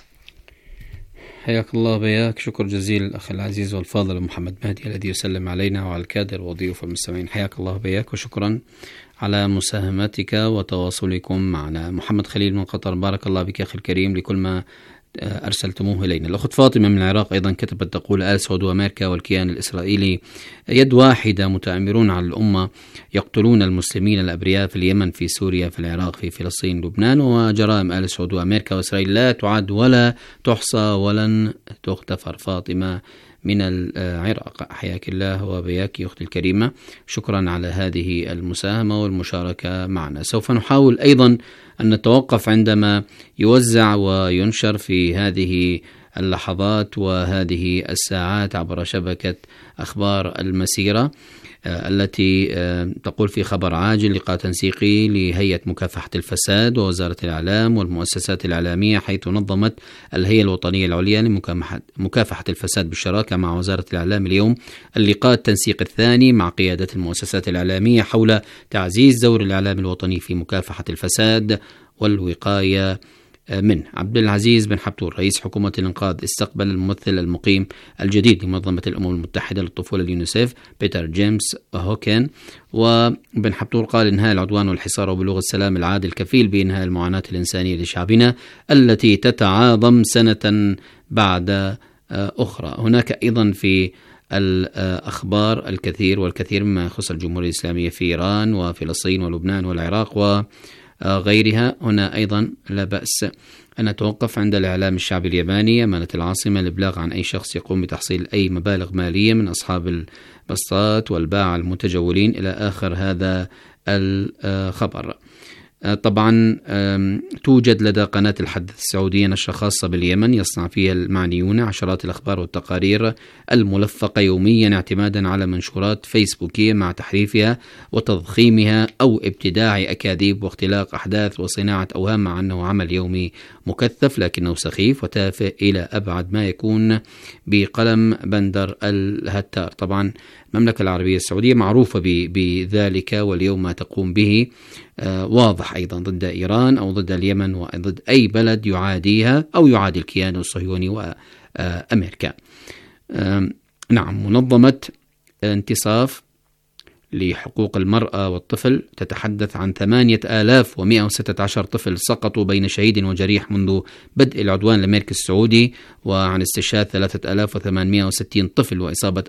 S11: حياك الله بياك، شكر جزيل الأخ العزيز والفاضل محمد مهدي الذي يسلم علينا وعلى الكادر وضيوف المستمعين. حياك الله بياك وشكرا على مساهمتك وتواصلكم معنا. محمد خليل من قطر، بارك الله بك أخي الكريم لكل ما أرسلتموه إلينا. الأخت فاطمة من العراق أيضا كتبت تقول: آل سعود وأمريكا والكيان الإسرائيلي يد واحدة، متآمرون على الأمة، يقتلون المسلمين الأبرياء في اليمن، في سوريا، في العراق، في فلسطين، لبنان. وجرائم آل سعود وأمريكا وإسرائيل لا تعد ولا تحصى ولن تغتفر. فاطمة من العراق، حياك الله وبياك أختي الكريمة، شكرا على هذه المساهمة والمشاركة معنا. سوف نحاول أيضا أن نتوقف عندما يوزع وينشر في هذه اللحظات وهذه الساعات عبر شبكة أخبار المسيرة التي تقول في خبر عاجل: لقاء تنسيقي لهيئة مكافحة الفساد ووزارة الإعلام والمؤسسات الإعلامية، حيث نظمت الهيئة الوطنية العليا لمكافحة الفساد بالشراكة مع وزارة الإعلام اليوم اللقاء التنسيقي الثاني مع قيادة المؤسسات الإعلامية حول تعزيز دور الإعلام الوطني في مكافحة الفساد والوقاية منه. عبد العزيز بن حبتور رئيس حكومة الإنقاذ استقبل الممثل المقيم الجديد لمنظمة الأمم المتحدة للطفولة اليونيسيف بيتر جيمس هوكين. وبن حبتور قال: إنهاء العدوان والحصار وبلوغ السلام العادل كفيل بإنهاء المعاناة الإنسانية لشعبنا التي تتعاظم سنة بعد أخرى. هناك أيضا في الأخبار الكثير والكثير مما يخص الجمهورية الإسلامية في إيران وفلسطين ولبنان والعراق وغيرها. هنا أيضا لا بأس أن نتوقف عند الإعلام الشعبي الياباني أمانة العاصمة الإبلاغ عن أي شخص يقوم بتحصيل أي مبالغ مالية من أصحاب البسطات والباعة المتجولين إلى آخر هذا الخبر. طبعا توجد لدى قناة الحدث السعودية نشرة خاصة باليمن يصنع فيها المعنيون عشرات الأخبار والتقارير الملفقة يوميا اعتمادا على منشورات فيسبوكية مع تحريفها وتضخيمها أو ابتداع أكاذيب واختلاق أحداث وصناعة أوهام، مع أنه عمل يومي مكثف لكنه سخيف وتافه إلى أبعد ما يكون بقلم بندر الهتار. طبعا المملكة العربية السعودية معروفة بذلك، واليوم ما تقوم به واضح أيضا ضد إيران أو ضد اليمن وضد أي بلد يعاديها أو يعادي الكيان الصهيوني وأمريكا. نعم، منظمة انتصاف لحقوق المرأة والطفل تتحدث عن 8116 طفل سقطوا بين شهيد وجريح منذ بدء العدوان الأمريكي السعودي، وعن استشهاد 3860 طفل وإصابة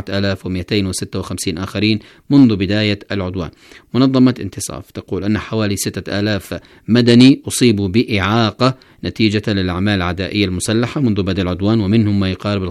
S11: 4256 آخرين منذ بداية العدوان. منظمة انتصاف تقول أن حوالي 6000 مدني أصيبوا بإعاقة نتيجة للأعمال العدائية المسلحة منذ بدء العدوان، ومنهم ما يقارب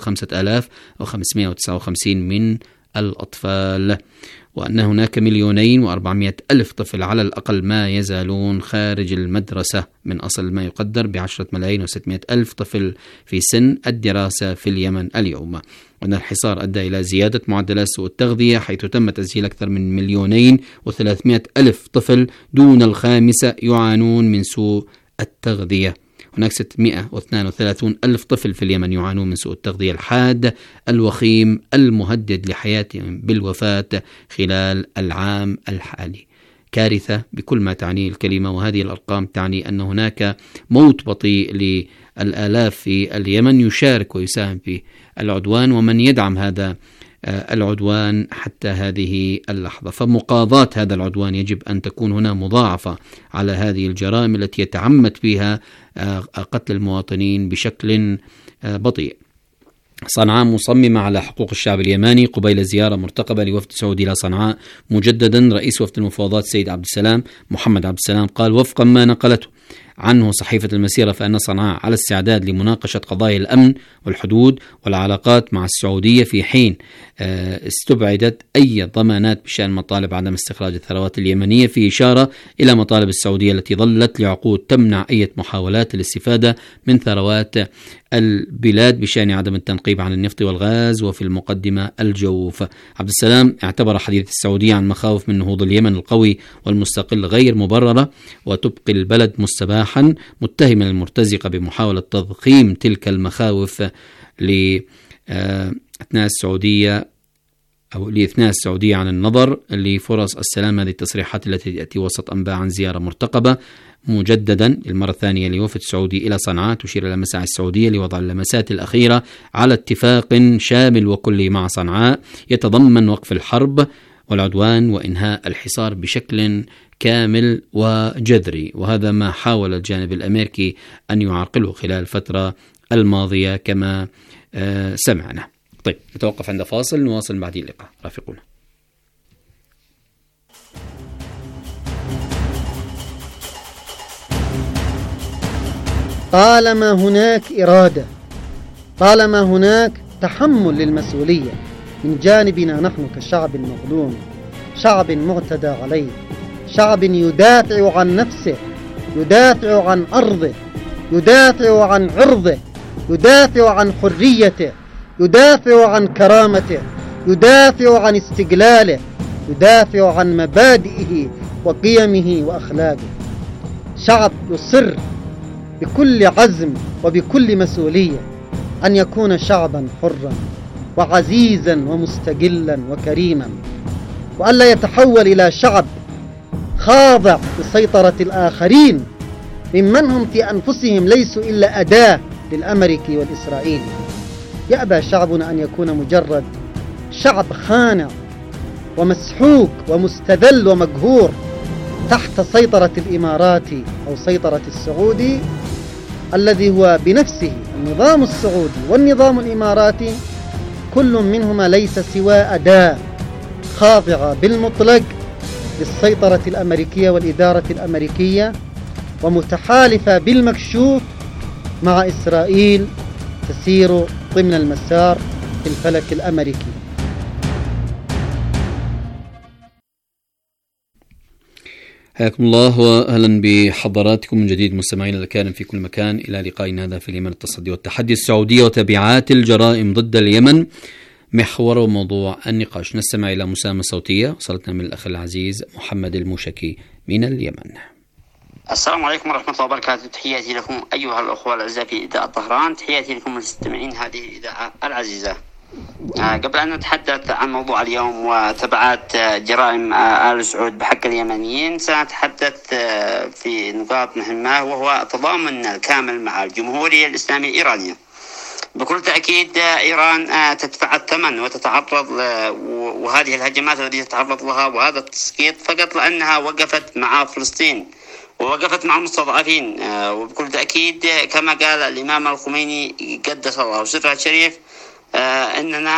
S11: 5559 من الأطفال، وأن هناك 2,400,000 طفل على الأقل ما يزالون خارج المدرسة من أصل ما يقدر ب10,600,000 طفل في سن الدراسة في اليمن اليوم. وأن الحصار أدى إلى زيادة معدلات سوء التغذية، حيث تم تسجيل أكثر من 2,300,000 طفل دون الخامسة يعانون من سوء التغذية. هناك 632,000 طفل في اليمن يعانون من سوء التغذية الحاد الوخيم المهدد لحياتهم بالوفاة خلال العام الحالي. كارثة بكل ما تعنيه الكلمة، وهذه الأرقام تعني أن هناك موت بطيء للآلاف في اليمن يشارك ويساهم في العدوان ومن يدعم هذا العدوان حتى هذه اللحظة. فمقاضاة هذا العدوان يجب أن تكون هنا مضاعفة على هذه الجرائم التي يتعمد فيها قتل المواطنين بشكل بطيء. صنعاء مصممة على حقوق الشعب اليماني قبيل زيارة مرتقبة لوفد سعودي إلى صنعاء. مجددا رئيس وفد المفاوضات السيد محمد عبد السلام قال وفقا ما نقلته عنه صحيفة المسيرة فإن صنعاء على استعداد لمناقشة قضايا الأمن والحدود والعلاقات مع السعودية، في حين استبعدت أي ضمانات بشأن مطالب عدم استخراج الثروات اليمنية، في إشارة إلى مطالب السعودية التي ظلت لعقود تمنع أي محاولات للاستفادة من ثروات البلاد بشأن عدم التنقيب عن النفط والغاز وفي المقدمة الجوف. عبد السلام اعتبر حديث السعودية عن مخاوف من نهوض اليمن القوي والمستقل غير مبررة، وتبقي البلد مستباحا، متهما المرتزقة بمحاولة تضخيم تلك المخاوف لإثناء السعودية عن النظر لفرص السلام. هذه التصريحات التي تأتي وسط أنباء عن زيارة مرتقبة مجددا للمرة الثانية لوفد سعودي إلى صنعاء، تشير إلى مساعي السعودية لوضع اللمسات الأخيرة على اتفاق شامل وكلي مع صنعاء يتضمن وقف الحرب والعدوان وإنهاء الحصار بشكل كامل وجذري، وهذا ما حاول الجانب الأمريكي أن يعرقله خلال الفترة الماضية كما سمعنا. طيب، نتوقف عند فاصل، نواصل بعد اللقاء، رافقونا.
S15: طالما هناك إرادة، طالما هناك تحمل للمسؤولية من جانبنا نحن كشعب مظلوم، شعب معتدى عليه، شعب يدافع عن نفسه، يدافع عن أرضه، يدافع عن عرضه، يدافع عن حريته، يدافع عن كرامته، يدافع عن استقلاله، يدافع عن مبادئه وقيمه وأخلاقه. شعب يصر بكل عزم وبكل مسؤولية أن يكون شعبا حرا وعزيزا ومستقلا وكريما، وألا يتحول إلى شعب خاضع لسيطرة الآخرين ممن هم في أنفسهم ليسوا إلا أداة للأمريكي والإسرائيلي. يأبى شعبنا أن يكون مجرد شعب خانع ومسحوق ومستذل ومقهور تحت سيطرة الإماراتي أو سيطرة السعودي، الذي هو بنفسه النظام السعودي والنظام الإماراتي كل منهما ليس سوى أداة خاضعة بالمطلق للسيطرة الأمريكية والإدارة الأمريكية، ومتحالفة بالمكشوف مع إسرائيل تسير ضمن المسار في الفلك الأمريكي.
S11: حياكم الله وأهلا بحضراتكم من جديد مستمعين الكرام في كل مكان، إلى لقائنا هذا في اليمن، التصدي والتحدي، السعودية وتبعات الجرائم ضد اليمن، محور وموضوع النقاش. نستمع إلى مساهمة صوتية وصلتنا من الأخ العزيز محمد الموشكي من اليمن.
S16: السلام عليكم ورحمة الله وبركاته. تحياتي لكم أيها الأخوة الأعزاء في إذاعة طهران، تحياتي لكم المستمعين هذه الإذاعة العزيزة. قبل أن نتحدث عن موضوع اليوم وتبعات جرائم آل سعود بحق اليمنيين، سنتحدث في نقاط مهمة، وهو تضامن الكامل مع الجمهورية الإسلامية الإيرانية. بكل تأكيد إيران تدفع الثمن وتتعرض وهذه الهجمات التي تتعرض لها وهذا التسقيط فقط لأنها وقفت مع فلسطين ووقفت مع المستضعفين. وبكل تأكيد كما قال الإمام الخميني قدس الله سره الشريف إننا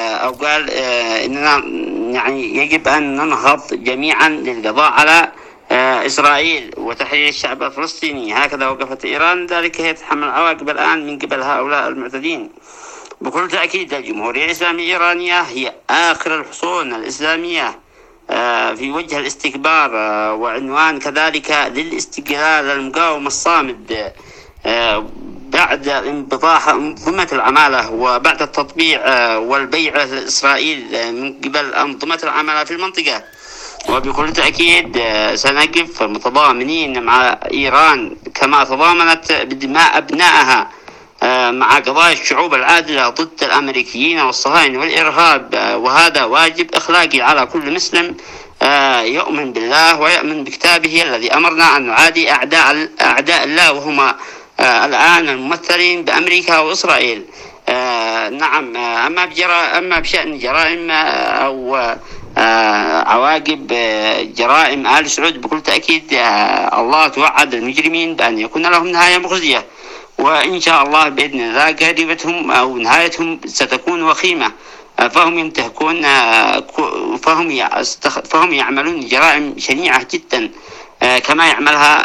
S16: يعني يجب أن ننهض جميعا للقضاء على إسرائيل وتحرير الشعب الفلسطيني. هكذا وقفت إيران، ذلك هي تتحمل العواقب الآن من قبل هؤلاء المعتدين. بكل تأكيد الجمهورية الإسلامية الإيرانية هي آخر الحصون الإسلامية في وجه الاستكبار وعنوان كذلك للاستقلال المقاوم الصامد بعد انبطاح أنظمة العمالة وبعد التطبيع والبيع لإسرائيل من قبل أنظمة العمالة في المنطقة. وبكل تأكيد سنقف متضامنين مع إيران كما تضامنت بدماء أبنائها مع قضايا الشعوب العادلة ضد الأمريكيين والصهاينة والإرهاب، وهذا واجب أخلاقي على كل مسلم يؤمن بالله ويؤمن بكتابه الذي أمرنا أن نعادي أعداء الله، وهما الآن الممثلين بأمريكا وإسرائيل. نعم، أما بشأن جرائم أو عواقب جرائم آل سعود، بكل تأكيد الله توعد المجرمين بأن يكون لهم نهاية مخزية، وإن شاء الله بإذن الله قريبتهم أو نهايتهم ستكون وخيمة. فهم ينتهكون فهم يعملون جرائم شنيعة جدا كما يعملها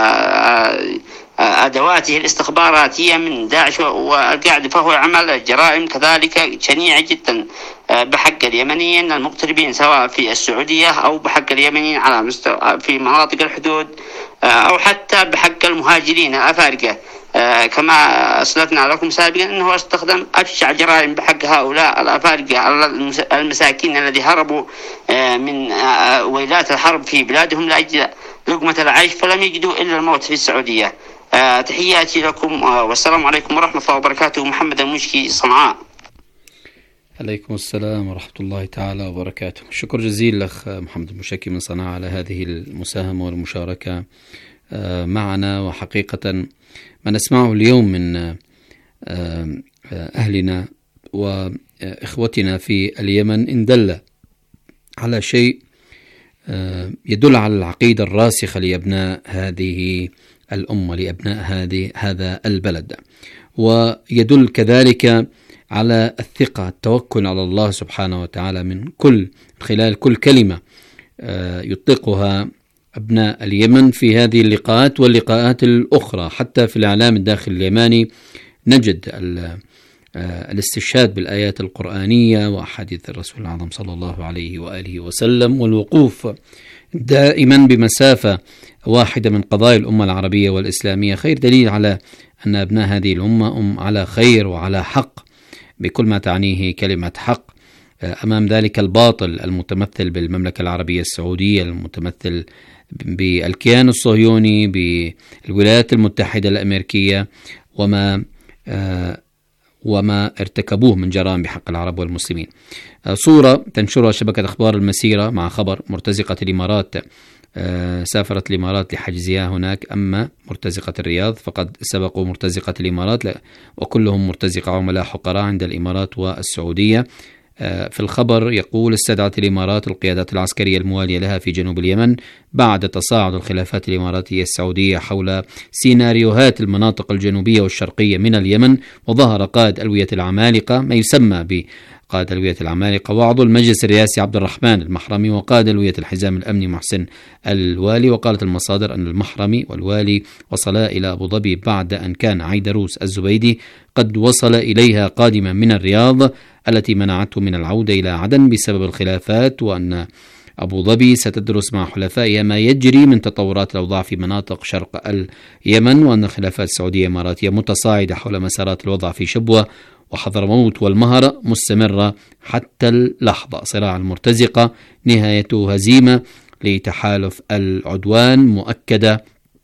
S16: أدواته الاستخباراتية من داعش والقاعدة، فهو عمل جرائم كذلك شنيعة جدا بحق اليمنيين المقتربين سواء في السعودية أو بحق اليمنيين على في مناطق الحدود أو حتى بحق المهاجرين الأفارقة. كما أسلفنا لكم سابقا أنه استخدم أبشع جرائم بحق هؤلاء الأفارقة المساكين الذي هربوا من ويلات الحرب في بلادهم لأجل لقمة العيش فلم يجدوا إلا الموت في السعودية. تحياتي لكم والسلام عليكم ورحمة الله وبركاته. محمد المشكي، صنعاء.
S11: عليكم السلام ورحمة الله تعالى وبركاته. شكر جزيل لأخ محمد المشكي من صنعاء على هذه المساهمة والمشاركة معنا. وحقيقة ما نسمعه اليوم من أهلنا وإخوتنا في اليمن إن دل على شيء يدل على العقيدة الراسخة لأبناء هذه الأمة، لأبناء هذا البلد، ويدل كذلك على الثقة، التوكل على الله سبحانه وتعالى من خلال كل كلمة يطلقها أبناء اليمن في هذه اللقاءات واللقاءات الأخرى. حتى في الإعلام الداخلي اليماني نجد الاستشهاد بالآيات القرآنية وأحاديث الرسول الأعظم صلى الله عليه وآله وسلم، والوقوف دائما بمسافة واحدة من قضايا الأمة العربية والإسلامية، خير دليل على أن أبناء هذه الأمة على خير وعلى حق بكل ما تعنيه كلمة حق أمام ذلك الباطل المتمثل بالمملكة العربية السعودية، المتمثل بالكيان الصهيوني، بالولايات المتحدة الأمريكية، وما ارتكبوه من جرائم بحق العرب والمسلمين. صورة تنشرها شبكة أخبار المسيرة مع خبر مرتزقة الإمارات سافرت الإمارات لحجزها هناك، أما مرتزقة الرياض فقد سبقوا مرتزقة الإمارات وكلهم مرتزقة عملاء حقراء عند الإمارات والسعودية. في الخبر يقول: استدعت الإمارات القيادات العسكرية الموالية لها في جنوب اليمن بعد تصاعد الخلافات الإماراتية السعودية حول سيناريوهات المناطق الجنوبية والشرقية من اليمن، وظهر قائد ألوية العمالقة، ما يسمى بقائد ألوية العمالقة، وعضو المجلس الرئاسي عبد الرحمن المحرمي، وقائد ألوية الحزام الأمني محسن الوالي. وقالت المصادر أن المحرمي والوالي وصلا إلى أبو ظبي بعد أن كان عيدروس الزبيدي قد وصل إليها قادما من الرياض التي منعته من العودة إلى عدن بسبب الخلافات، وأن أبو ظبي ستدرس مع حلفائها ما يجري من تطورات الأوضاع في مناطق شرق اليمن، وأن الخلافات السعودية الإماراتية متصاعدة حول مسارات الوضع في شبوة وحضرموت والمهرة مستمرة حتى اللحظة. صراع المرتزقة نهايته هزيمة لتحالف العدوان مؤكدة،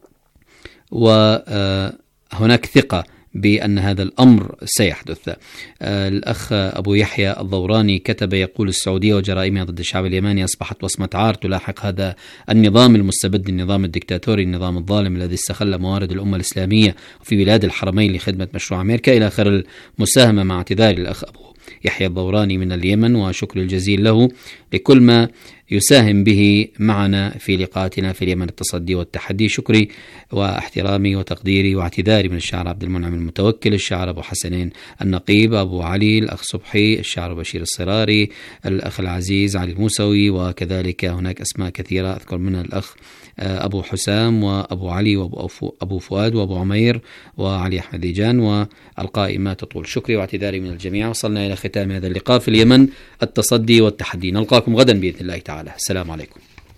S11: وهناك ثقة بأن هذا الأمر سيحدث. الأخ أبو يحيى الضوراني كتب يقول: السعودية وجرائمها ضد الشعب اليماني أصبحت وصمة عار تلاحق هذا النظام المستبد، النظام الدكتاتوري، النظام الظالم الذي استغل موارد الأمة الإسلامية في بلاد الحرمين لخدمة مشروع أمريكا. إلى آخر المساهمة، مع اعتذار الأخ أبو يحيى الضوراني من اليمن، وشكر الجزيل له لكل ما يساهم به معنا في لقاءاتنا في اليمن التصدي والتحدي. شكري واحترامي وتقديري واعتذاري من الشاعر عبد المنعم المتوكل، الشاعر أبو حسنين النقيب، أبو علي، الأخ صبحي، الشاعر بشير الصراري، الأخ العزيز علي الموسوي، وكذلك هناك أسماء كثيرة أذكر منها الأخ أبو حسام وأبو علي وأبو فؤاد وأبو عمير وعلي أحمد ديجان، والقائمة تطول. شكري واعتذاري من الجميع. وصلنا إلى ختام هذا اللقاء في اليمن التصدي والتحدي. نلقاكم غدا بإذن الله تعالى. السلام عليكم.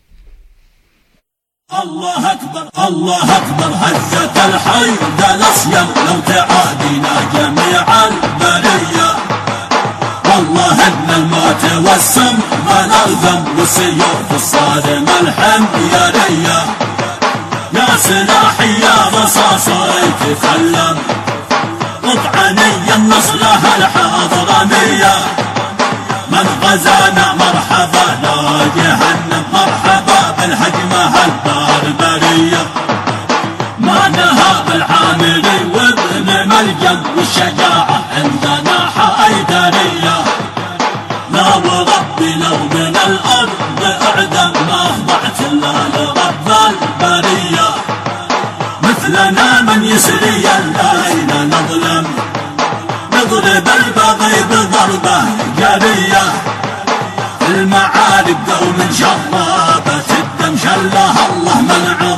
S8: الله أكبر الله أكبر، هزة الحي ذا الأصيم، لو تعادينا جميع البرية، والله أن الموت والسم والألغم والسيوف الصارمة الحميرية، يا سلاحي يا رصاصي تكلم، اطعني النصلة الحضرمية، من غزانا مرحبا لا جهنم، مرحبا بالهجمة البربرية، ما نهاب العامري وابن ملجم، والشجاعة عندنا حيدرية، لا وربي لو من الأرض أعدم، ما خضعت إلا لرب البرية، مثلنا من يسري الليل نظلم، نضرب البغي بضربة جرية، المعارك دوم شرابة الدم شلها الله منعه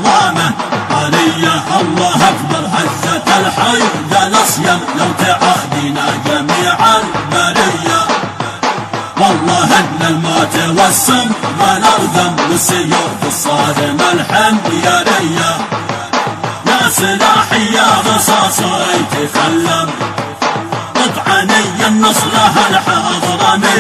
S8: والله ان الموت والسم ونرذم والسيوف الصارمة الحميرية يا سلاحي يا رصاصي تخلم اطعني النصر هالحضرمي